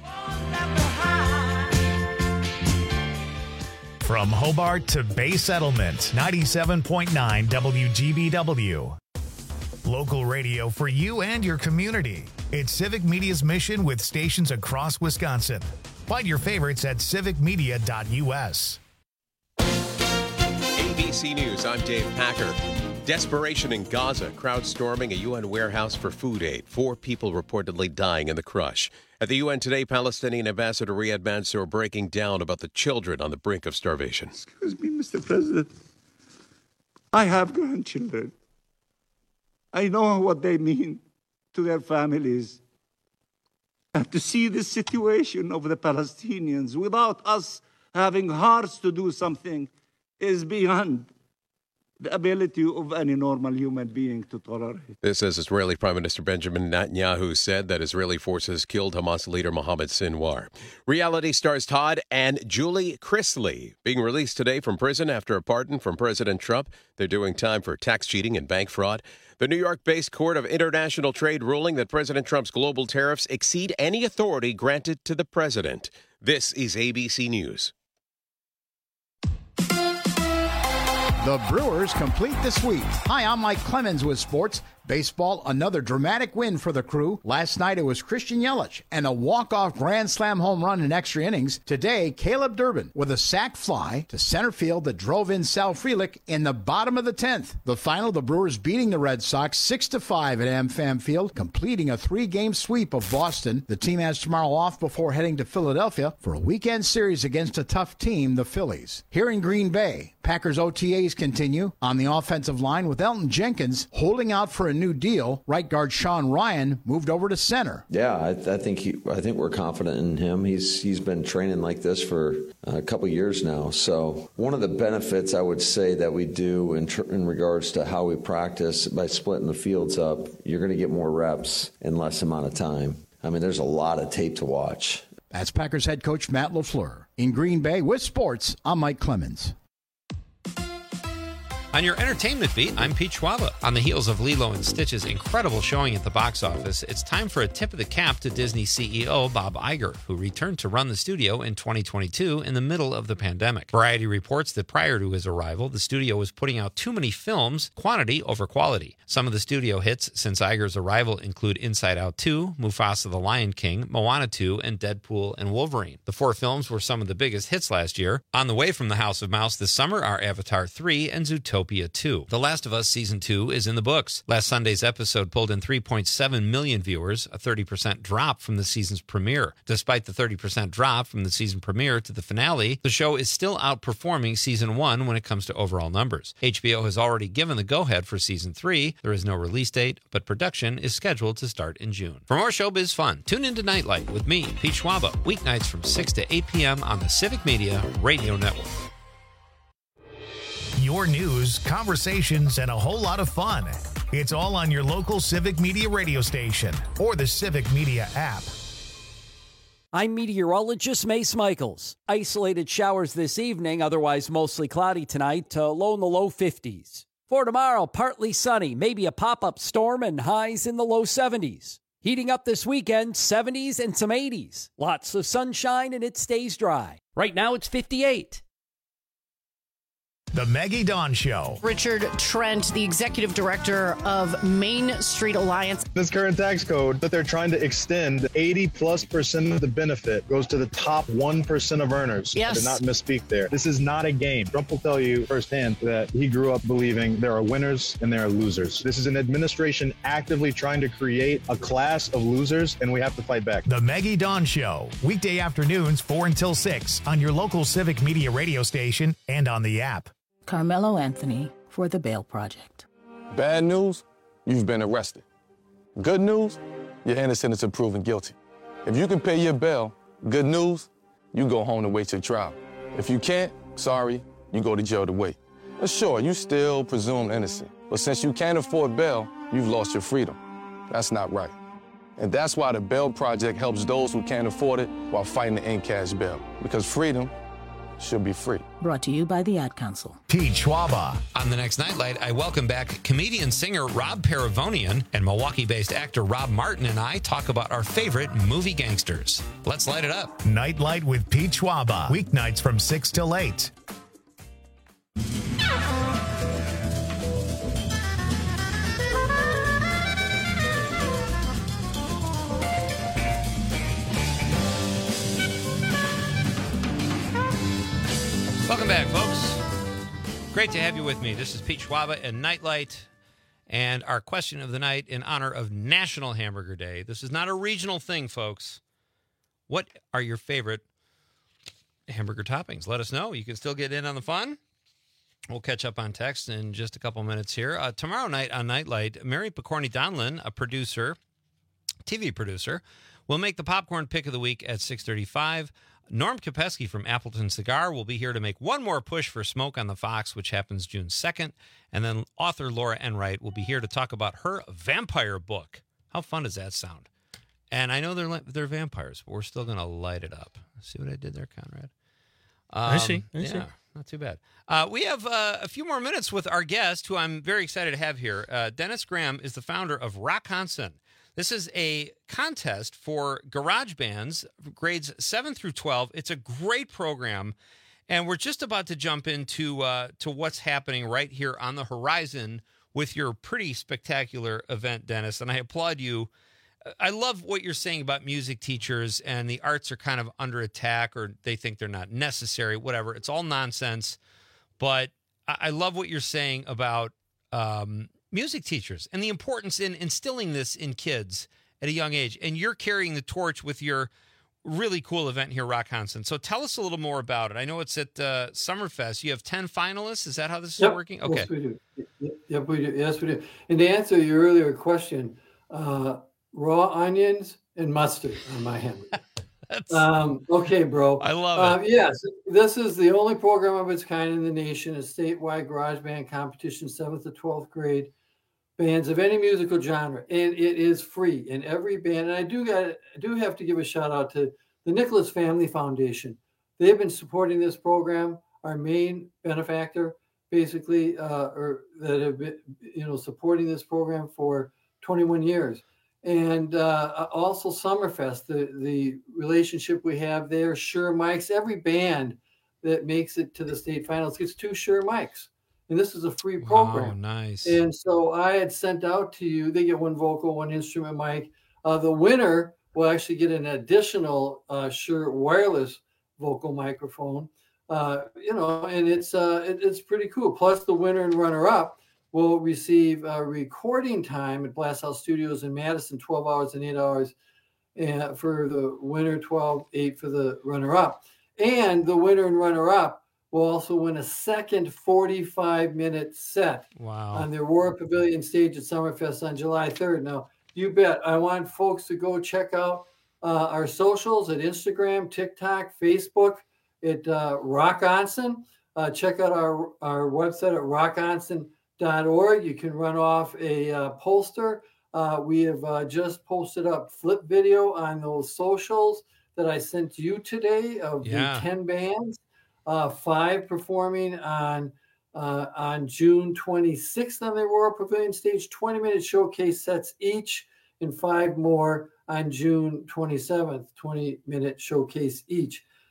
[SPEAKER 1] From Hobart to Bay Settlement, ninety-seven point nine W G B W. Local radio for you and your community. It's Civic Media's mission with stations across Wisconsin. Find your favorites at civic media dot U S.
[SPEAKER 3] A B C News, I'm Dave Packer. Desperation in Gaza, crowd storming a U N warehouse for food aid. Four people reportedly dying in the crush. At the U N today, Palestinian Ambassador Riyad Mansour breaking down about the children on the brink of starvation.
[SPEAKER 5] Excuse me, Mister President. I have grandchildren. I know what they mean to their families. And to see this situation of the Palestinians without us having hearts to do something is beyond the ability of any normal human being to tolerate.
[SPEAKER 3] This as Israeli Prime Minister Benjamin Netanyahu said that Israeli forces killed Hamas leader Mohammed Sinwar. Reality stars Todd and Julie Chrisley being released today from prison after a pardon from President Trump. They're doing time for tax cheating and bank fraud. The New York-based Court of International Trade ruling that President Trump's global tariffs exceed any authority granted to the president. This is A B C News.
[SPEAKER 6] The Brewers complete the sweep. Hi, I'm Mike Clemens with sports. Baseball, another dramatic win for the Crew. Last night it was Christian Yelich and a walk-off grand slam home run in extra innings. Today, Caleb Durbin with a sac fly to center field that drove in Sal Frelick in the bottom of the tenth. The final, the Brewers beating the Red Sox six to five at AmFam Field, completing a three-game sweep of Boston. The team has tomorrow off before heading to Philadelphia for a weekend series against a tough team, the Phillies. Here in Green Bay, Packers O T As continue on the offensive line with Elton Jenkins holding out for a new deal. Right guard Sean Ryan moved over to center.
[SPEAKER 7] Yeah, I, I think he, I think we're confident in him. He's he's been training like this for a couple years now. So one of the benefits I would say that we do in, tr- in regards to how we practice by splitting the fields up, you're going to get more reps in less amount of time. I mean, there's a lot of tape to watch.
[SPEAKER 6] That's Packers head coach Matt LaFleur. In Green Bay with sports, I'm Mike Clemens.
[SPEAKER 13] On your entertainment beat, I'm Pete Schwaba. On the heels of Lilo and Stitch's incredible showing at the box office, it's time for a tip of the cap to Disney C E O Bob Iger, who returned to run the studio in twenty twenty-two in the middle of the pandemic. Variety reports that prior to his arrival, the studio was putting out too many films, quantity over quality. Some of the studio hits since Iger's arrival include Inside Out two, Mufasa the Lion King, Moana two, and Deadpool and Wolverine. The four films were some of the biggest hits last year. On the way from the House of Mouse this summer are Avatar three and Zootopia two. The Last of Us Season two is in the books. Last Sunday's episode pulled in three point seven million viewers, a thirty percent drop from the season's premiere. Despite the thirty percent drop from the season premiere to the finale, the show is still outperforming Season one when it comes to overall numbers. H B O has already given the go-ahead for Season three. There is no release date, but production is scheduled to start in June. For more showbiz fun, tune into Nightlight with me, Pete Schwaba, weeknights from six to eight p.m. on the Civic Media Radio Network.
[SPEAKER 1] Your news, conversations, and a whole lot of fun. It's all on your local Civic Media radio station or the Civic Media app.
[SPEAKER 8] I'm meteorologist Mace Michaels. Isolated showers this evening, otherwise mostly cloudy tonight, to low in the low fifties. For tomorrow, partly sunny, maybe a pop-up storm, and highs in the low seventies. Heating up this weekend, seventies and some eighties. Lots of sunshine and it stays dry. Right now it's fifty-eight.
[SPEAKER 1] The Maggie Dawn Show.
[SPEAKER 4] Richard Trent, the executive director of Main Street Alliance.
[SPEAKER 10] This current tax code that they're trying to extend, eighty plus percent of the benefit goes to the top one percent of earners.
[SPEAKER 4] Yes.
[SPEAKER 10] I did not misspeak there. This is not a game. Trump will tell you firsthand that he grew up believing there are winners and there are losers. This is an administration actively trying to create a class of losers, and we have to fight back.
[SPEAKER 1] The Maggie Dawn Show. Weekday afternoons, four until six on your local Civic Media radio station and on the app.
[SPEAKER 23] Carmelo Anthony for The Bail Project.
[SPEAKER 24] Bad news, you've been arrested. Good news, you're innocent until proven guilty. If you can pay your bail, good news, you go home to wait your trial. If you can't, sorry, you go to jail to wait. But sure, you still presumed innocent. But since you can't afford bail, you've lost your freedom. That's not right. And that's why the Bail Project helps those who can't afford it while fighting to end cash bail. Because freedom should be free.
[SPEAKER 23] Brought to you by the Ad Council.
[SPEAKER 1] Pete Schwaba.
[SPEAKER 13] On the next Nightlight, I welcome back comedian singer Rob Paravonian, and Milwaukee-based actor Rob Martin and I talk about our favorite movie gangsters. Let's light it up.
[SPEAKER 1] Nightlight with Pete Schwaba. Weeknights from six till eight.
[SPEAKER 13] Welcome back, folks. Great to have you with me. This is Pete Schwaba and Nightlight, and our question of the night in honor of National Hamburger Day. This is not a regional thing, folks. What are your favorite hamburger toppings? Let us know. You can still get in on the fun. We'll catch up on text in just a couple minutes here. Uh, tomorrow night on Nightlight, Mary Picorni Donlin, a producer, T V producer, will make the popcorn pick of the week at six thirty-five. Norm Kopeski from Appleton Cigar will be here to make one more push for Smoke on the Fox, which happens June second. And then author Laura Enright will be here to talk about her vampire book. How fun does that sound? And I know they're they're vampires, but we're still going to light it up. See what I did there, Conrad? Um,
[SPEAKER 15] I see. I
[SPEAKER 13] yeah,
[SPEAKER 15] see.
[SPEAKER 13] not too bad. Uh, we have uh, a few more minutes with our guest, who I'm very excited to have here. Uh, Dennis Graham is the founder of Rock Hansen. This is a contest for garage bands, grades seven through twelve. It's a great program, and we're just about to jump into uh, to what's happening right here on the horizon with your pretty spectacular event, Dennis, and I applaud you. I love what you're saying about music teachers and the arts are kind of under attack, or they think they're not necessary, whatever. It's all nonsense, but I love what you're saying about um, music teachers and the importance in instilling this in kids at a young age. And you're carrying the torch with your really cool event here, Rock Hansen. So tell us a little more about it. I know it's at uh, Summerfest. You have ten finalists. Is that how this
[SPEAKER 2] Yep.
[SPEAKER 13] is working? Okay.
[SPEAKER 2] Yes, we do. Yep, we do. Yes, we do. And to answer your earlier question, uh, raw onions and mustard on my hamburger. um, okay, bro.
[SPEAKER 13] I love
[SPEAKER 2] uh,
[SPEAKER 13] it.
[SPEAKER 2] Yes, this is the only program of its kind in the nation, a statewide garage band competition, seventh to twelfth grade bands of any musical genre, and it is free in every band. And I do got, I do have to give a shout out to the Nicholas Family Foundation. They've been supporting this program. Our main benefactor, basically, uh, or that have been, you know, supporting this program for twenty-one years. And uh, also Summerfest, the, the relationship we have there, Shure mics, every band that makes it to the state finals gets two Shure mics. And this is a free program.
[SPEAKER 13] Oh, nice.
[SPEAKER 2] And so I had sent out to you, they get one vocal, one instrument mic. Uh, the winner will actually get an additional uh, Shure wireless vocal microphone. Uh, you know, and it's uh, it, it's pretty cool. Plus the winner and runner-up will receive uh, recording time at Blast House Studios in Madison, twelve hours and eight hours uh, for the winner, twelve, eight for the runner-up. And the winner and runner-up will also win a second forty-five minute set
[SPEAKER 13] wow.
[SPEAKER 2] on the Aurora Pavilion stage at Summerfest on July third. Now, you bet. I want folks to go check out uh, our socials at Instagram, TikTok, Facebook, at uh, Rock Hansen. Uh, check out our, our website at rock hansen dot org. You can run off a uh, poster. Uh, we have uh, just posted up flip video on those socials that I sent you today of
[SPEAKER 13] Yeah.
[SPEAKER 2] the ten bands. Uh, five performing on uh, on June twenty-sixth on the Aurora Pavilion stage, twenty minute showcase sets each, and five more on June twenty-seventh, twenty minute showcase each.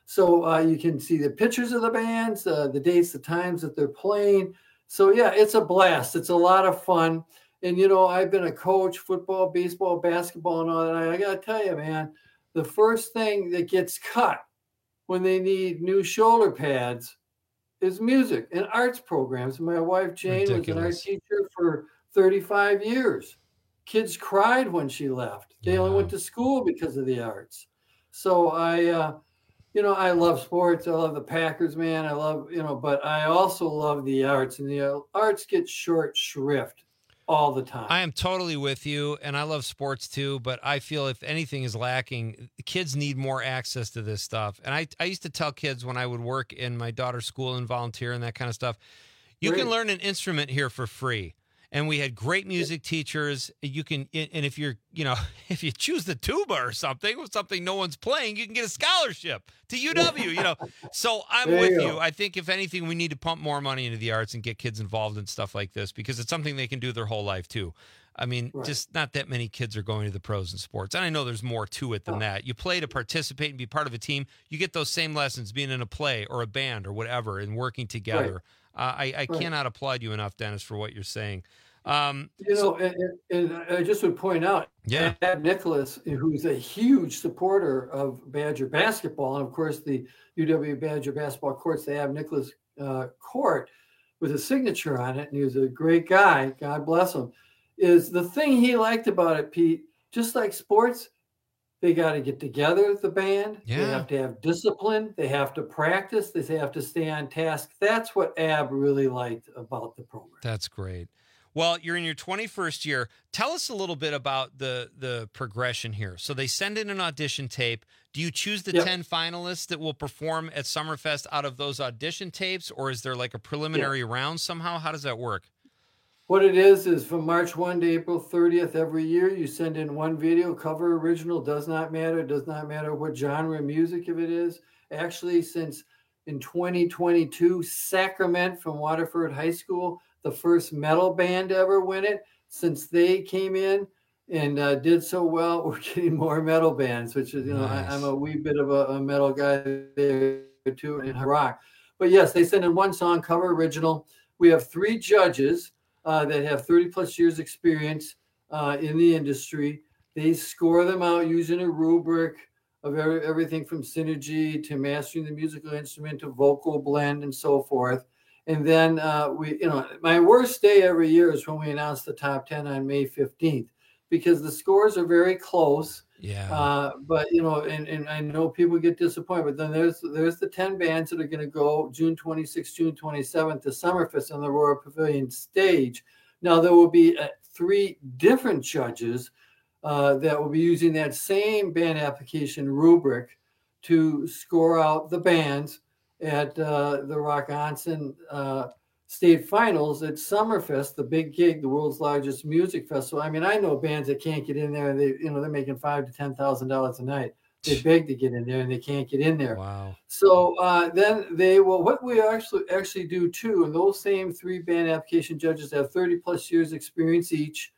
[SPEAKER 2] So uh, you can see the pictures of the bands, uh, the dates, the times that they're playing. So yeah, it's a blast. It's a lot of fun. And, you know, I've been a coach, football, baseball, basketball, and all that. I, I got to tell you, man, the first thing that gets cut when they need new shoulder pads is music and arts programs. My wife, Jane, Ridiculous. was an art teacher for thirty-five years. Kids cried when she left. They yeah. only went to school because of the arts. So I, uh, you know, I love sports. I love the Packers, man. I love, you know, but I also love the arts, and the uh, arts get short shrift all the time.
[SPEAKER 13] I am totally with you, and I love sports too, but I feel if anything is lacking, kids need more access to this stuff. And I, I used to tell kids when I would work in my daughter's school and volunteer and that kind of stuff, you Great. can learn an instrument here for free. And we had great music teachers. You can, and if you're, you know, if you choose the tuba or something, or something no one's playing, you can get a scholarship to U W, you know. So I'm there with you, you. I think if anything, we need to pump more money into the arts and get kids involved in stuff like this, because it's something they can do their whole life too. I mean, right. just not that many kids are going to the pros in sports. And I know there's more to it than oh. that. You play to participate and be part of a team. You get those same lessons being in a play or a band or whatever and working together. Right. Uh, I, I right. cannot applaud you enough, Dennis, for what you're saying. Um,
[SPEAKER 2] you know,
[SPEAKER 13] so,
[SPEAKER 2] and, and I just would point out,
[SPEAKER 13] yeah.
[SPEAKER 2] Ab Nicholas, who's a huge supporter of Badger basketball, and of course the U W Badger basketball court's the Ab Nicholas uh, court with a signature on it, and he was a great guy, God bless him, is the thing he liked about it, Pete, just like sports, they got to get together, the band.
[SPEAKER 13] Yeah.
[SPEAKER 2] They have to have discipline. They have to practice. They have to stay on task. That's what Ab really liked about the program.
[SPEAKER 13] That's great. Well, you're in your twenty-first year. Tell us a little bit about the the progression here. So they send in an audition tape. Do you choose the yep. ten finalists that will perform at Summerfest out of those audition tapes, or is there like a preliminary yep. round somehow? How does that work?
[SPEAKER 2] What it is, is from March first to April thirtieth every year, you send in one video, cover, original, does not matter. Does not matter what genre of music if it is. Actually, since in twenty twenty-two, Sacrament from Waterford High School, the first metal band to ever win it, since they came in and uh, did so well, we're getting more metal bands, which is, you know, nice. I, I'm a wee bit of a, a metal guy there too, in rock. But yes, they send in one song, cover, original. We have three judges uh, that have thirty plus years experience uh, in the industry. They score them out using a rubric of every, everything from synergy to mastering the musical instrument to vocal blend and so forth. And then uh, we, you know, my worst day every year is when we announce the top ten on May fifteenth, because the scores are very close.
[SPEAKER 13] Yeah.
[SPEAKER 2] Uh, but, you know, and, and I know people get disappointed, but then there's there's the ten bands that are going to go June twenty-sixth, June twenty-seventh to Summerfest on the Royal Pavilion stage. Now, there will be uh, three different judges uh, that will be using that same band application rubric to score out the bands at uh, the Rock Onsen uh, state finals at Summerfest, the big gig, the world's largest music festival. I mean, I know bands that can't get in there, and they, you know, they're making five to ten thousand dollars a night. They beg to get in there, and they can't get in there.
[SPEAKER 13] Wow.
[SPEAKER 2] So uh, then they will. What we actually actually do too, and those same three band application judges have thirty plus years experience each.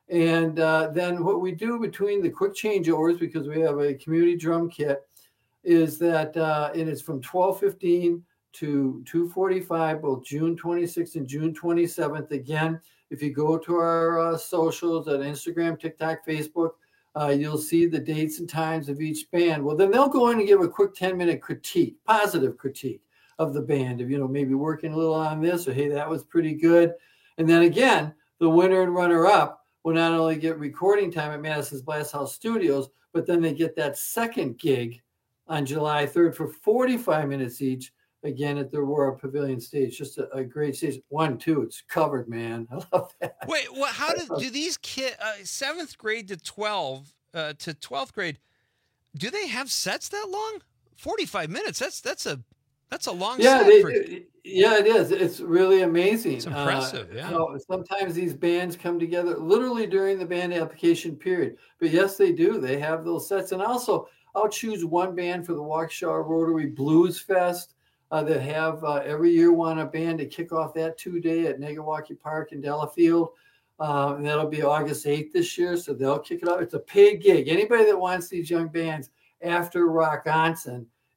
[SPEAKER 2] And uh, then what we do between the quick changeovers, because we have a community drum kit, is that uh, and it's from twelve fifteen to two forty-five, both June twenty-sixth and June twenty-seventh. Again, if you go to our uh, socials at Instagram, TikTok, Facebook, uh, you'll see the dates and times of each band. Well, then they'll go in and give a quick ten-minute critique, positive critique of the band, of, you know, maybe working a little on this, or, hey, that was pretty good. And then again, the winner and runner-up will not only get recording time at Madison's Blast House Studios, but then they get that second gig on July third for forty-five minutes each, again at the Royal Pavilion stage. Just a, a great stage. One, two, it's covered, man. I love that.
[SPEAKER 13] Wait, what? How do do these kids, uh, seventh grade to twelve uh, to twelfth grade, do they have sets that long? Forty-five minutes. That's that's a that's a long.
[SPEAKER 2] Yeah,
[SPEAKER 13] set
[SPEAKER 2] they,
[SPEAKER 13] for...
[SPEAKER 2] yeah, it is. It's really amazing.
[SPEAKER 13] It's impressive.
[SPEAKER 2] Uh,
[SPEAKER 13] yeah.
[SPEAKER 2] You know, sometimes these bands come together literally during the band application period. But yes, they do. They have those sets, and also, I'll choose one band for the Waukesha Rotary Blues Fest uh, that have uh, every year want a band to kick off that two-day at Negawaki Park in Delafield. Uh, and that'll be August eighth this year, so they'll kick it off. It's a paid gig. Anybody that wants these young bands after Rock Onsen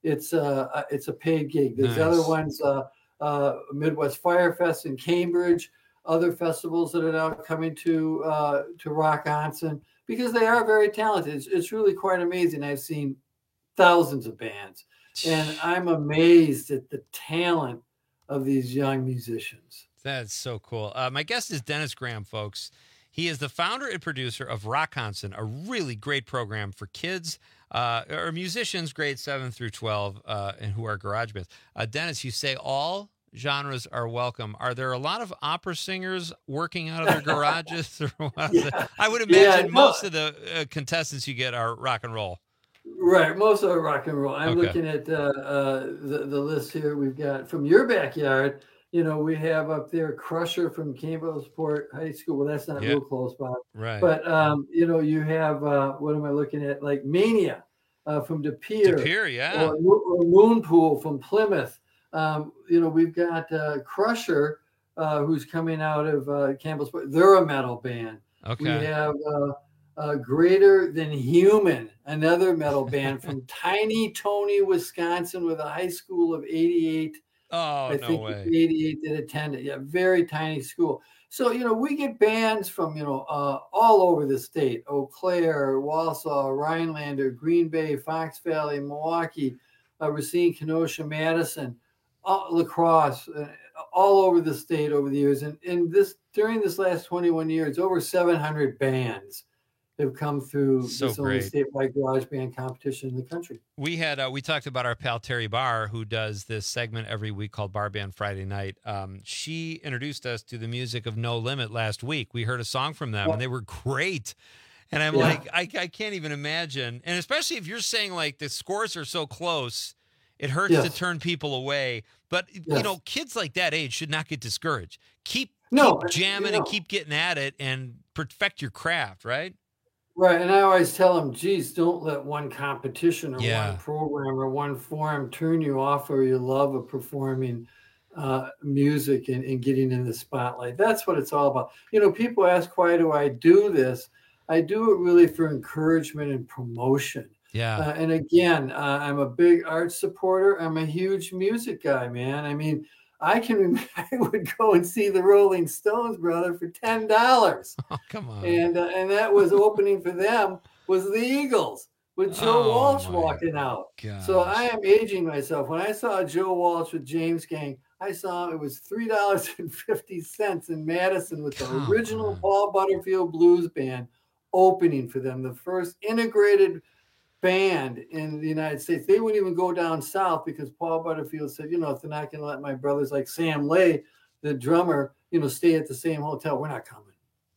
[SPEAKER 2] it's a it's a paid gig. There's
[SPEAKER 13] Nice.
[SPEAKER 2] other ones, uh, uh, Midwest Fire Fest in Cambridge, other festivals that are now coming to uh, to Rock-Onson, because they are very talented. It's, it's really quite amazing. I've seen thousands of bands, and I'm amazed at the talent of these young musicians.
[SPEAKER 13] That's so cool. Uh, my guest is Dennis Graham, folks. He is the founder and producer of Rock-Onson, a really great program for kids uh, or musicians grades seven through twelve uh, and who are garage bands. Uh, Dennis, you say all genres are welcome. Are there a lot of opera singers working out of their garages? Or what?
[SPEAKER 2] Yeah.
[SPEAKER 13] I would imagine
[SPEAKER 2] Yeah, no.
[SPEAKER 13] most of the uh, contestants you get are rock and roll.
[SPEAKER 2] Right, most of rock and roll. I'm
[SPEAKER 13] Okay.
[SPEAKER 2] looking at uh, uh, the the list here. We've got from your backyard. You know, we have up there Crusher from Campbellsport High School. Well, that's not
[SPEAKER 13] Yeah.
[SPEAKER 2] real close, Bob.
[SPEAKER 13] Right.
[SPEAKER 2] But um, you know, you have uh, what am I looking at? Like Mania uh, from De Pere.
[SPEAKER 13] De Pere, yeah.
[SPEAKER 2] Or, or Moonpool from Plymouth. Um, you know, we've got uh, Crusher, uh, who's coming out of uh, Campbellsport. They're a metal band. We
[SPEAKER 13] Okay.
[SPEAKER 2] have uh, uh, Greater Than Human, another metal band from Tiny Tony, Wisconsin, with a high school of eighty-eight.
[SPEAKER 13] Oh,
[SPEAKER 2] I
[SPEAKER 13] no
[SPEAKER 2] think
[SPEAKER 13] way.
[SPEAKER 2] eighty-eight that attended. Yeah, very tiny school. So, you know, we get bands from, you know, uh, all over the state: Eau Claire, Wausau, Rhinelander, Green Bay, Fox Valley, Milwaukee, uh, Racine, Kenosha, Madison, uh, La Crosse, uh, all over the state over the years. And in this, during this last twenty-one years, over seven hundred bands have come through
[SPEAKER 13] So
[SPEAKER 2] this only
[SPEAKER 13] great.
[SPEAKER 2] statewide garage band competition in the country.
[SPEAKER 13] We had uh, we talked about our pal Terry Barr, who does this segment every week called Bar Band Friday Night. Um, she introduced us to the music of No Limit last week. We heard a song from them, and they were great. And I'm
[SPEAKER 2] Yeah.
[SPEAKER 13] like, I, I can't even imagine. And especially if you're saying like the scores are so close, it hurts to
[SPEAKER 2] Yes.
[SPEAKER 13] turn people away. But you
[SPEAKER 2] Yes.
[SPEAKER 13] know, kids like that age should not get discouraged. Keep
[SPEAKER 2] No,
[SPEAKER 13] keep jamming
[SPEAKER 2] you
[SPEAKER 13] and
[SPEAKER 2] know.
[SPEAKER 13] keep getting at it and perfect your craft, right?
[SPEAKER 2] Right, and I always tell them, geez, don't let one competition or
[SPEAKER 13] Yeah.
[SPEAKER 2] one program or one forum turn you off or your love of performing uh, music and, and getting in the spotlight. That's what it's all about. You know, people ask, why do I do this? I do it really for encouragement and promotion.
[SPEAKER 13] Yeah.
[SPEAKER 2] Uh, and again, uh, I'm a big art supporter. I'm a huge music guy, man. I mean, I can remember I would go and see the Rolling Stones, brother, for ten dollars.
[SPEAKER 13] Oh, come on.
[SPEAKER 2] And uh, and that was opening for them was the Eagles with Joe
[SPEAKER 13] Oh,
[SPEAKER 2] Walsh
[SPEAKER 13] my
[SPEAKER 2] walking out.
[SPEAKER 13] gosh.
[SPEAKER 2] So I am aging myself. When I saw Joe Walsh with James Gang, I saw it was three dollars and fifty cents in Madison with the
[SPEAKER 13] Come
[SPEAKER 2] original
[SPEAKER 13] on.
[SPEAKER 2] Paul Butterfield Blues Band opening for them, the first integrated band in the United States. They wouldn't even go down south because Paul Butterfield said, you know, if they're not going to let my brothers like Sam Lay, the drummer, you know, stay at the same hotel, we're not coming.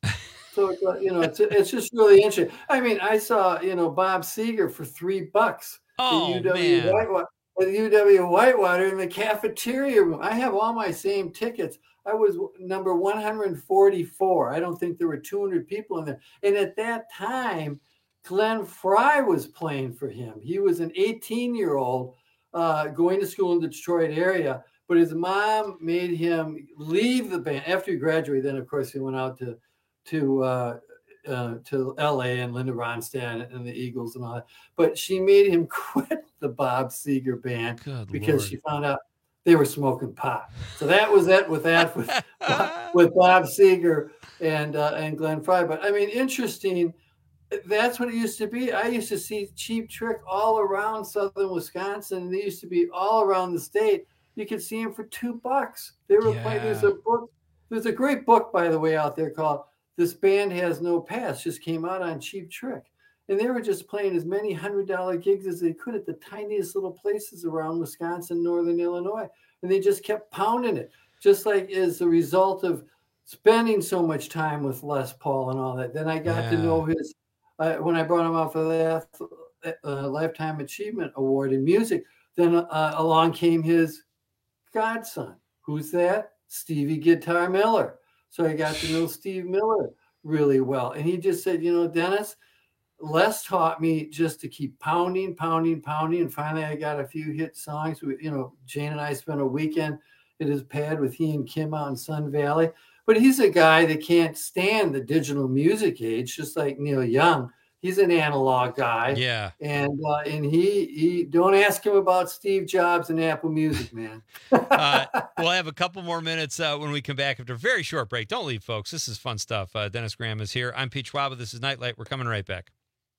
[SPEAKER 2] So, it's, uh, you know, it's, it's just really interesting. I mean, I saw, you know, Bob Seger for three bucks
[SPEAKER 13] Oh,
[SPEAKER 2] at U W
[SPEAKER 13] man.
[SPEAKER 2] Whitewater, at U W Whitewater in the cafeteria room. I have all my same tickets. I was number one hundred forty-four. I don't think there were two hundred people in there. And at that time, Glenn Fry was playing for him. He was an eighteen-year-old uh, going to school in the Detroit area, but his mom made him leave the band after he graduated. Then, of course, he went out to to uh, uh, to L A and Linda Ronstadt and the Eagles and all that. But she made him quit the Bob Seger band
[SPEAKER 13] Good
[SPEAKER 2] because
[SPEAKER 13] Lord.
[SPEAKER 2] she found out they were smoking pot. So that was it with that with with Bob Seger and uh, and Glenn Fry. But I mean, interesting. That's what it used to be. I used to see Cheap Trick all around southern Wisconsin. They used to be all around the state. You could see them for two bucks. They were playing. There's a book. There's a great book, by the way, out there called "This Band Has No Past." Just came out on Cheap Trick, and they were just playing as many hundred dollar gigs as they could at the tiniest little places around Wisconsin, northern Illinois, and they just kept pounding it. Just like as a result of spending so much time with Les Paul and all that. Then I got to
[SPEAKER 13] Yeah.
[SPEAKER 2] know his. Uh, when I brought him out for the uh, Lifetime Achievement Award in music, then uh, along came his godson. Who's that? Stevie Guitar Miller. So I got to know Steve Miller really well. And he just said, you know, Dennis, Les taught me just to keep pounding, pounding, pounding. And finally I got a few hit songs. We, you know, Jane and I spent a weekend at his pad with he and Kim out in Sun Valley. But he's a guy that can't stand the digital music age, just like Neil Young. he's an analog guy.
[SPEAKER 13] Yeah.
[SPEAKER 2] And uh, and he he don't ask him about Steve Jobs and Apple Music, man.
[SPEAKER 13] uh, we'll have a couple more minutes uh, when we come back after a very short break. Don't leave, folks. This is fun stuff. Uh, Dennis Graham is here. I'm Pete Schwab. This is Nightlight. We're coming right back.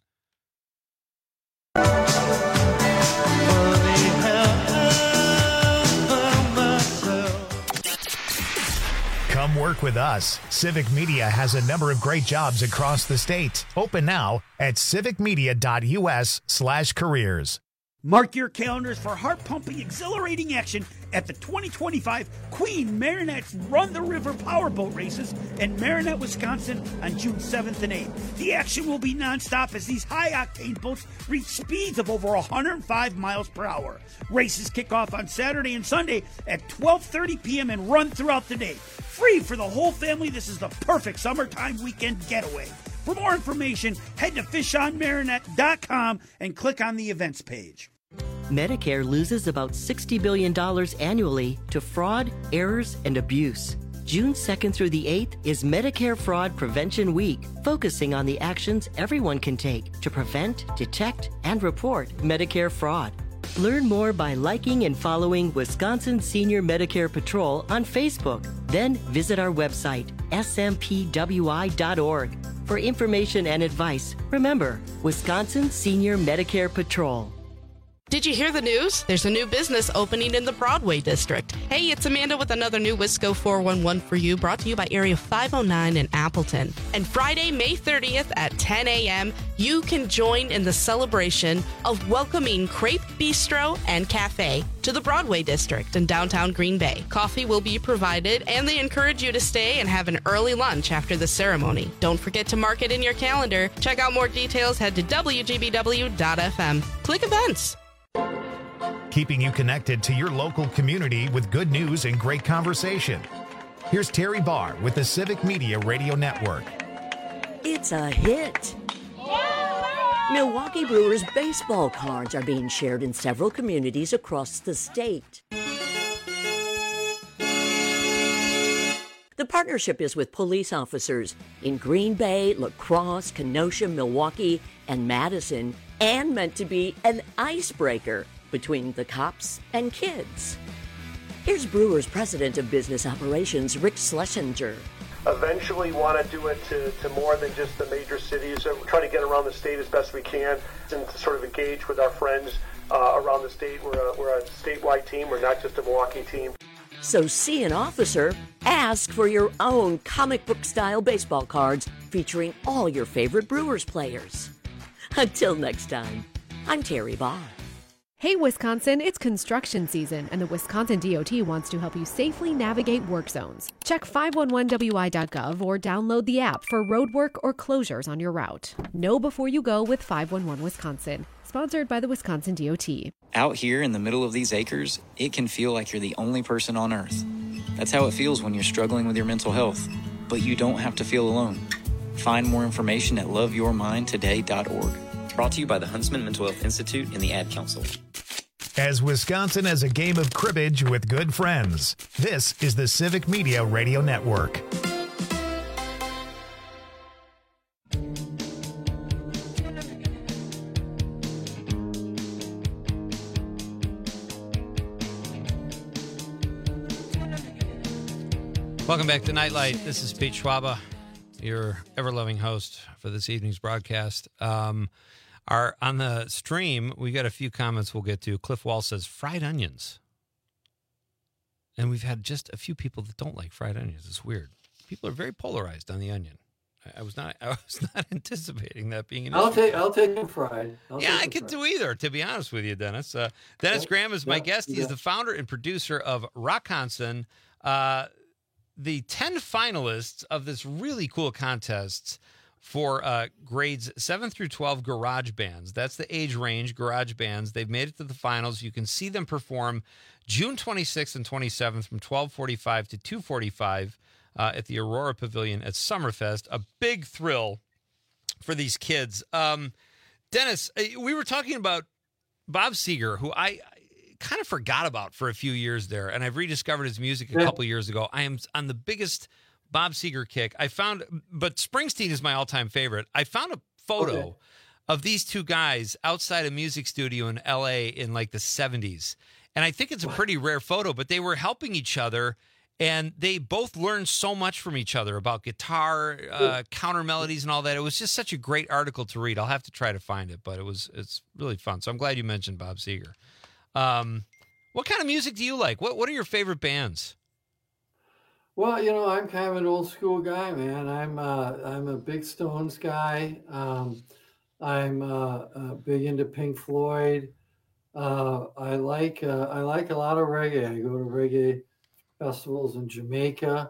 [SPEAKER 1] Come work with us. Civic Media has a number of great jobs across the state. Open now at civicmedia.us slash careers.
[SPEAKER 9] Mark your calendars for heart-pumping, exhilarating action at the twenty twenty-five Queen Marinette's Run the River Powerboat Races in Marinette, Wisconsin on June seventh and eighth. The action will be nonstop as these high-octane boats reach speeds of over one hundred five miles per hour. Races kick off on Saturday and Sunday at twelve thirty p.m. and run throughout the day. Free for the whole family, this is the perfect summertime weekend getaway. For more information, head to fish on marinette dot com and click on the events page.
[SPEAKER 11] Medicare loses about sixty billion dollars annually to fraud, errors, and abuse. June second through the eighth is Medicare Fraud Prevention Week, focusing on the actions everyone can take to prevent, detect, and report Medicare fraud. Learn more by liking and following Wisconsin Senior Medicare Patrol on Facebook. Then visit our website, s m p w i dot org. For information and advice, remember, Wisconsin Senior Medicare Patrol.
[SPEAKER 12] Did you hear the news? There's a new business opening in the Broadway district. Hey, it's Amanda with another new Wisco four one one for you, brought to you by Area five oh nine in Appleton. And Friday, May thirtieth at ten a.m., you can join in the celebration of welcoming Crepe Bistro and Cafe to the Broadway district in downtown Green Bay. Coffee will be provided, and they encourage you to stay and have an early lunch after the ceremony. Don't forget to mark it in your calendar. Check out more details, head to w g b w dot f m. Click events.
[SPEAKER 1] Keeping you connected to your local community with good news and great conversation. Here's Terry Barr with the Civic Media Radio Network.
[SPEAKER 14] It's a hit. Milwaukee Brewers baseball cards are being shared in several communities across the state. The partnership is with police officers in Green Bay, La Crosse, Kenosha, Milwaukee, and Madison, and meant to be an icebreaker between the cops and kids. Here's Brewers President of Business Operations, Rick Schlesinger.
[SPEAKER 25] Eventually want to do it to, to more than just the major cities. So we're trying to get around the state as best we can and to sort of engage with our friends uh, around the state. We're a, we're a statewide team. We're not just a Milwaukee team.
[SPEAKER 14] So see an officer, ask for your own comic book style baseball cards featuring all your favorite Brewers players. Until next time, I'm Terry Barr.
[SPEAKER 26] Hey Wisconsin, it's construction season, and the Wisconsin D O T wants to help you safely navigate work zones. Check five one one w i dot gov or download the app for road work or closures on your route. Know before you go with five one one Wisconsin, sponsored by the Wisconsin D O T.
[SPEAKER 27] Out here in the middle of these acres, it can feel like you're the only person on earth. That's how it feels when you're struggling with your mental health. But you don't have to feel alone. Find more information at love your mind today dot org. Brought to you by the Huntsman Mental Health Institute and the Ad Council.
[SPEAKER 1] As Wisconsin as a game of cribbage with good friends, this is the Civic Media Radio Network.
[SPEAKER 13] Welcome back to Nightlight. This is Pete Schwaba, your ever-loving host for this evening's broadcast. Um, our on the stream, we got a few comments we'll get to. Cliff Wall says, fried onions. And we've had just a few people that don't like fried onions. It's weird. People are very polarized on the onion. I, I was not I was not anticipating that being an
[SPEAKER 2] I'll
[SPEAKER 13] issue.
[SPEAKER 2] take I'll take them fried. I'll
[SPEAKER 13] yeah, I
[SPEAKER 2] take them
[SPEAKER 13] could
[SPEAKER 2] fried.
[SPEAKER 13] do either, to be honest with you, Dennis. Uh, Dennis
[SPEAKER 2] Yeah.
[SPEAKER 13] Graham is my
[SPEAKER 2] Yeah.
[SPEAKER 13] guest. He's
[SPEAKER 2] Yeah.
[SPEAKER 13] the founder and producer of Rockconson. Uh The ten finalists of this really cool contest for uh, grades seven through twelve garage bands. That's the age range, garage bands. They've made it to the finals. You can see them perform June twenty-sixth and twenty-seventh from twelve forty-five to two forty-five uh, at the Aurora Pavilion at Summerfest. A big thrill for these kids. Um, Dennis, we were talking about Bob Seger, who I kind of forgot about for a few years there, and I've rediscovered his music a
[SPEAKER 2] Yeah.
[SPEAKER 13] couple years ago. I am on the biggest Bob Seger kick. I found, but Springsteen is my all-time favorite. I found a photo
[SPEAKER 2] Okay.
[SPEAKER 13] of these two guys outside a music studio in L A in like the seventies. And I think it's a pretty rare photo, but they were helping each other, and they both learned so much from each other about guitar, uh, counter melodies, and all that. It was just such a great article to read. I'll have to try to find it, but it was it's really fun. So I'm glad you mentioned Bob Seger. Um, what kind of music do you like? What What are your favorite bands?
[SPEAKER 2] Well, you know, I'm kind of an old school guy, man. I'm uh, I'm a big Stones guy. Um, I'm uh, uh, big into Pink Floyd. Uh, I like uh, I like a lot of reggae. I go to reggae festivals in Jamaica.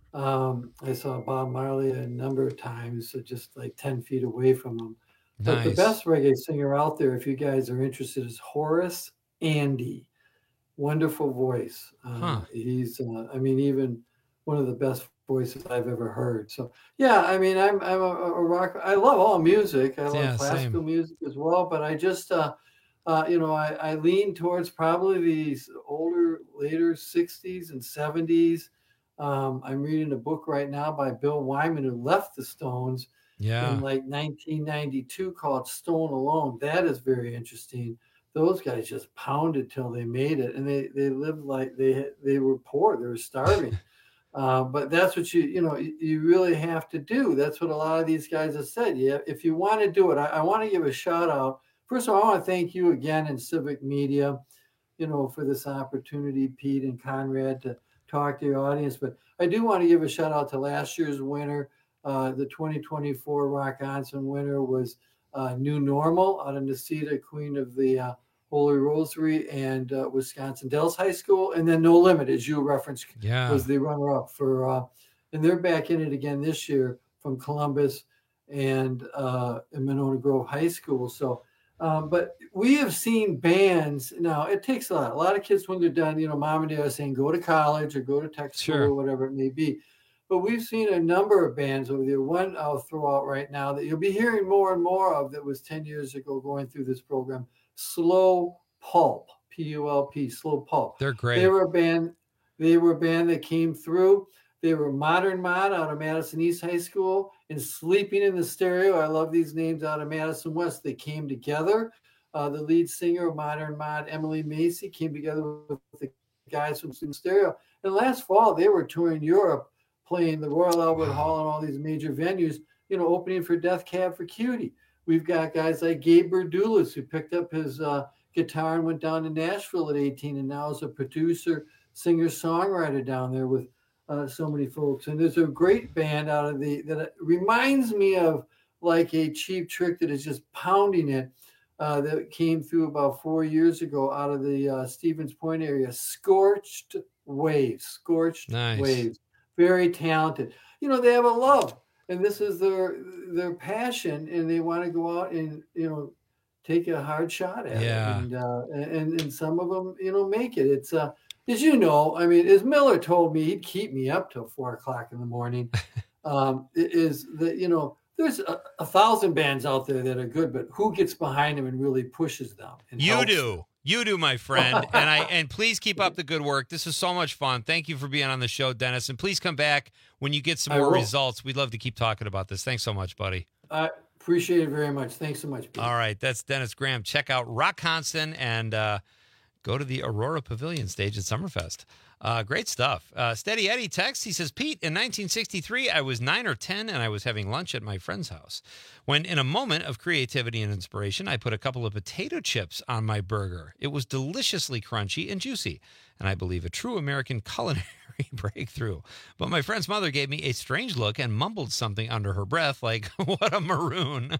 [SPEAKER 2] Um, I saw Bob Marley a number of times, so just like ten feet away from him. But the
[SPEAKER 13] Nice.
[SPEAKER 2] best reggae singer out there, if you guys are interested, is Horace Andy. Wonderful voice. Uh,
[SPEAKER 13] Huh.
[SPEAKER 2] He's, uh, I mean, even one of the best voices I've ever heard. So yeah, I mean, I'm I'm a, a rock. I love all music. I love
[SPEAKER 13] Yeah,
[SPEAKER 2] classical
[SPEAKER 13] same.
[SPEAKER 2] music as well. But I just, uh, uh, you know, I, I lean towards probably these older, later sixties and seventies. Um, I'm reading a book right now by Bill Wyman, who left the Stones
[SPEAKER 13] Yeah.
[SPEAKER 2] in like nineteen ninety-two, called Stone Alone. That is very interesting. Those guys just pounded till they made it, and they they lived like they they were poor, they were starving. Uh, but that's what you you know you, you really have to do. That's what a lot of these guys have said. Yeah, if you want to do it, I, I want to give a shout out. First of all, I want to thank you again in Civic Media, you know, for this opportunity, Pete and Conrad, to talk to your audience. But I do want to give a shout out to last year's winner. Uh, the twenty twenty-four Rock Onsen winner was uh, New Normal out of Nacita, Queen of the uh, Holy Rosary, and uh, Wisconsin Dells High School. And then No Limit, as you referenced,
[SPEAKER 13] Yeah.
[SPEAKER 2] was the runner-up for, uh, and they're back in it again this year from Columbus and, uh, and Monona Grove High School. So, um, but we have seen bands. Now, it takes a lot. A lot of kids, when they're done, you know, mom and dad are saying, go to college or go to tech school
[SPEAKER 13] Sure.
[SPEAKER 2] or whatever it may be. But we've seen a number of bands over there. One I'll throw out right now that you'll be hearing more and more of that was ten years ago going through this program, Slow Pulp, P U L P, Slow Pulp.
[SPEAKER 13] They're great.
[SPEAKER 2] They were a band, they were a band that came through. They were Modern Mod out of Madison East High School and Sleeping in the Stereo. I love these names out of Madison West. They came together. Uh, the lead singer of Modern Mod, Emily Macy, came together with the guys from Sleeping Stereo. And last fall, they were touring Europe, playing the Royal Albert Hall and all these major venues, you know, opening for Death Cab for Cutie. We've got guys like Gabe Berdulis, who picked up his uh, guitar and went down to Nashville at eighteen, and now is a producer, singer, songwriter down there with uh, so many folks. And there's a great band out of the that reminds me of like a Cheap Trick that is just pounding it. Uh, that came through about four years ago out of the uh, Stevens Point area. Scorched Waves, Scorched
[SPEAKER 13] Nice.
[SPEAKER 2] Waves. Very talented. You know, they have a love, and this is their their passion, and they want to go out and, you know, take a hard shot at
[SPEAKER 13] Yeah.
[SPEAKER 2] it. And, uh, and and some of them, you know, make it. It's uh, as you know, I mean, as Miller told me, he'd keep me up till four o'clock in the morning. um, it is that, you know, there's a, a thousand bands out there that are good, but who gets behind them and really pushes them? And
[SPEAKER 13] You
[SPEAKER 2] helps
[SPEAKER 13] do. You do, my friend. and I and please keep up the good work. This is so much fun. Thank you for being on the show, Dennis. And please come back when you get some
[SPEAKER 2] I
[SPEAKER 13] more
[SPEAKER 2] will.
[SPEAKER 13] results. We'd love to keep talking about this. Thanks so much, buddy.
[SPEAKER 2] I appreciate it very much. Thanks so much, Pete.
[SPEAKER 13] All right, that's Dennis Graham. Check out Rock Constant and uh, go to the Aurora Pavilion stage at Summerfest. Uh, great stuff. Uh, Steady Eddie texts. He says, Pete, in nineteen sixty-three, I was nine or ten and I was having lunch at my friend's house when, in a moment of creativity and inspiration, I put a couple of potato chips on my burger. It was deliciously crunchy and juicy, and I believe a true American culinary breakthrough. But my friend's mother gave me a strange look and mumbled something under her breath like, what a maroon.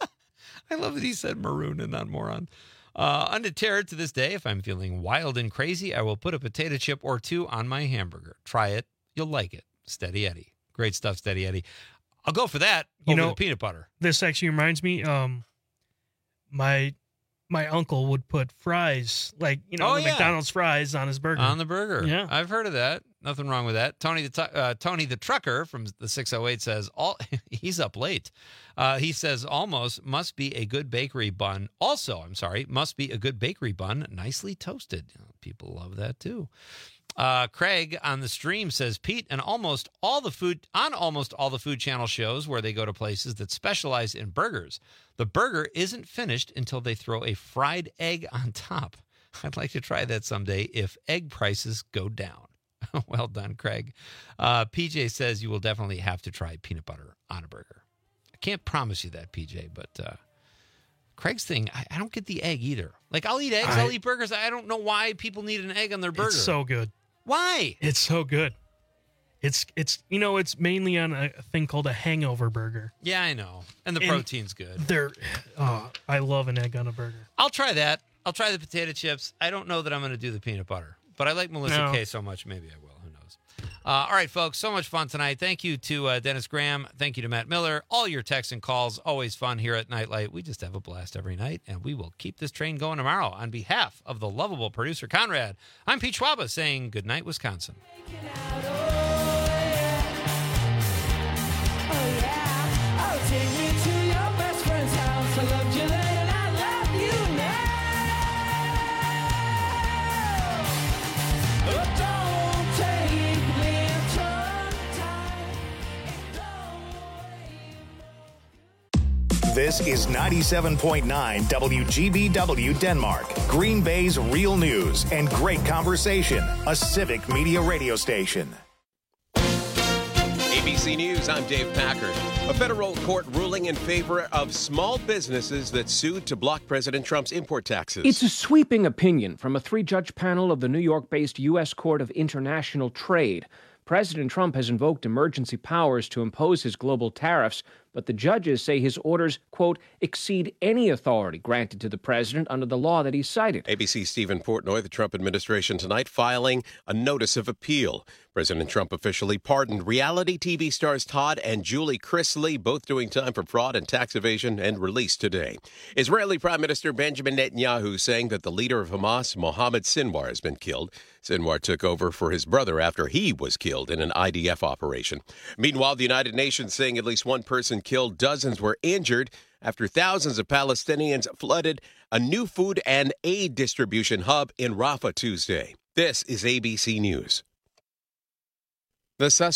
[SPEAKER 13] I love that he said maroon and not moron. Uh, undeterred to this day, if I'm feeling wild and crazy, I will put a potato chip or two on my hamburger. Try it. You'll like it. Steady Eddie. Great stuff, Steady Eddie. I'll go for that
[SPEAKER 15] You
[SPEAKER 13] over
[SPEAKER 15] know-
[SPEAKER 13] the peanut butter.
[SPEAKER 15] This actually reminds me, um, my my uncle would put fries, like, you know,
[SPEAKER 13] Oh,
[SPEAKER 15] the
[SPEAKER 13] yeah.
[SPEAKER 15] McDonald's fries on his burger.
[SPEAKER 13] On the burger.
[SPEAKER 15] Yeah.
[SPEAKER 13] I've heard of that. Nothing wrong with that. Tony the tu- uh, Tony the trucker from the six oh eight says, all he's up late. Uh, he says, almost must be a good bakery bun. Also, I'm sorry, must be a good bakery bun, nicely toasted. People love that too. Uh, Craig on the stream says, Pete, and almost all the food on almost all the Food Channel shows where they go to places that specialize in burgers, the burger isn't finished until they throw a fried egg on top. I'd like to try that someday if egg prices go down. Well done, Craig. Uh, P J says you will definitely have to try peanut butter on a burger. I can't promise you that, P J, but uh, Craig's thing, I, I don't get the egg either. Like, I'll eat eggs, I, I'll eat burgers. I don't know why people need an egg on their burger.
[SPEAKER 15] It's so good.
[SPEAKER 13] Why?
[SPEAKER 15] It's so good. It's, it's you know, it's mainly on a thing called a hangover burger.
[SPEAKER 13] Yeah, I know. And the and protein's good.
[SPEAKER 15] They're, oh, I love an egg on a burger.
[SPEAKER 13] I'll try that. I'll try the potato chips. I don't know that I'm going to do the peanut butter. But I like Melissa
[SPEAKER 15] no.
[SPEAKER 13] K so much, maybe I will. Who knows? Uh, all right, folks, so much fun tonight. Thank you to uh, Dennis Graham. Thank you to Matt Miller. All your texts and calls, always fun here at Nightlight. We just have a blast every night, and we will keep this train going tomorrow. On behalf of the lovable producer, Conrad, I'm Pete Schwaba saying good night, Wisconsin.
[SPEAKER 1] This is ninety-seven point nine W G B W Denmark, Green Bay's real news and great conversation, a civic media radio station.
[SPEAKER 3] A B C News, I'm Dave Packard. A federal court ruling in favor of small businesses that sued to block President Trump's import taxes.
[SPEAKER 16] It's a sweeping opinion from a three-judge panel of the New York-based U S Court of International Trade. President Trump has invoked emergency powers to impose his global tariffs, but the judges say his orders, quote, exceed any authority granted to the president under the law that he cited.
[SPEAKER 3] A B C's Stephen Portnoy, the Trump administration tonight filing a notice of appeal. President Trump officially pardoned reality T V stars Todd and Julie Chrisley, both doing time for fraud and tax evasion, and released today. Israeli Prime Minister Benjamin Netanyahu saying that the leader of Hamas, Mohammed Sinwar, has been killed. Sinwar took over for his brother after he was killed in an I D F operation. Meanwhile, the United Nations saying at least one person killed, dozens were injured after thousands of Palestinians flooded a new food and aid distribution hub in Rafah Tuesday. This is A B C News. The sus-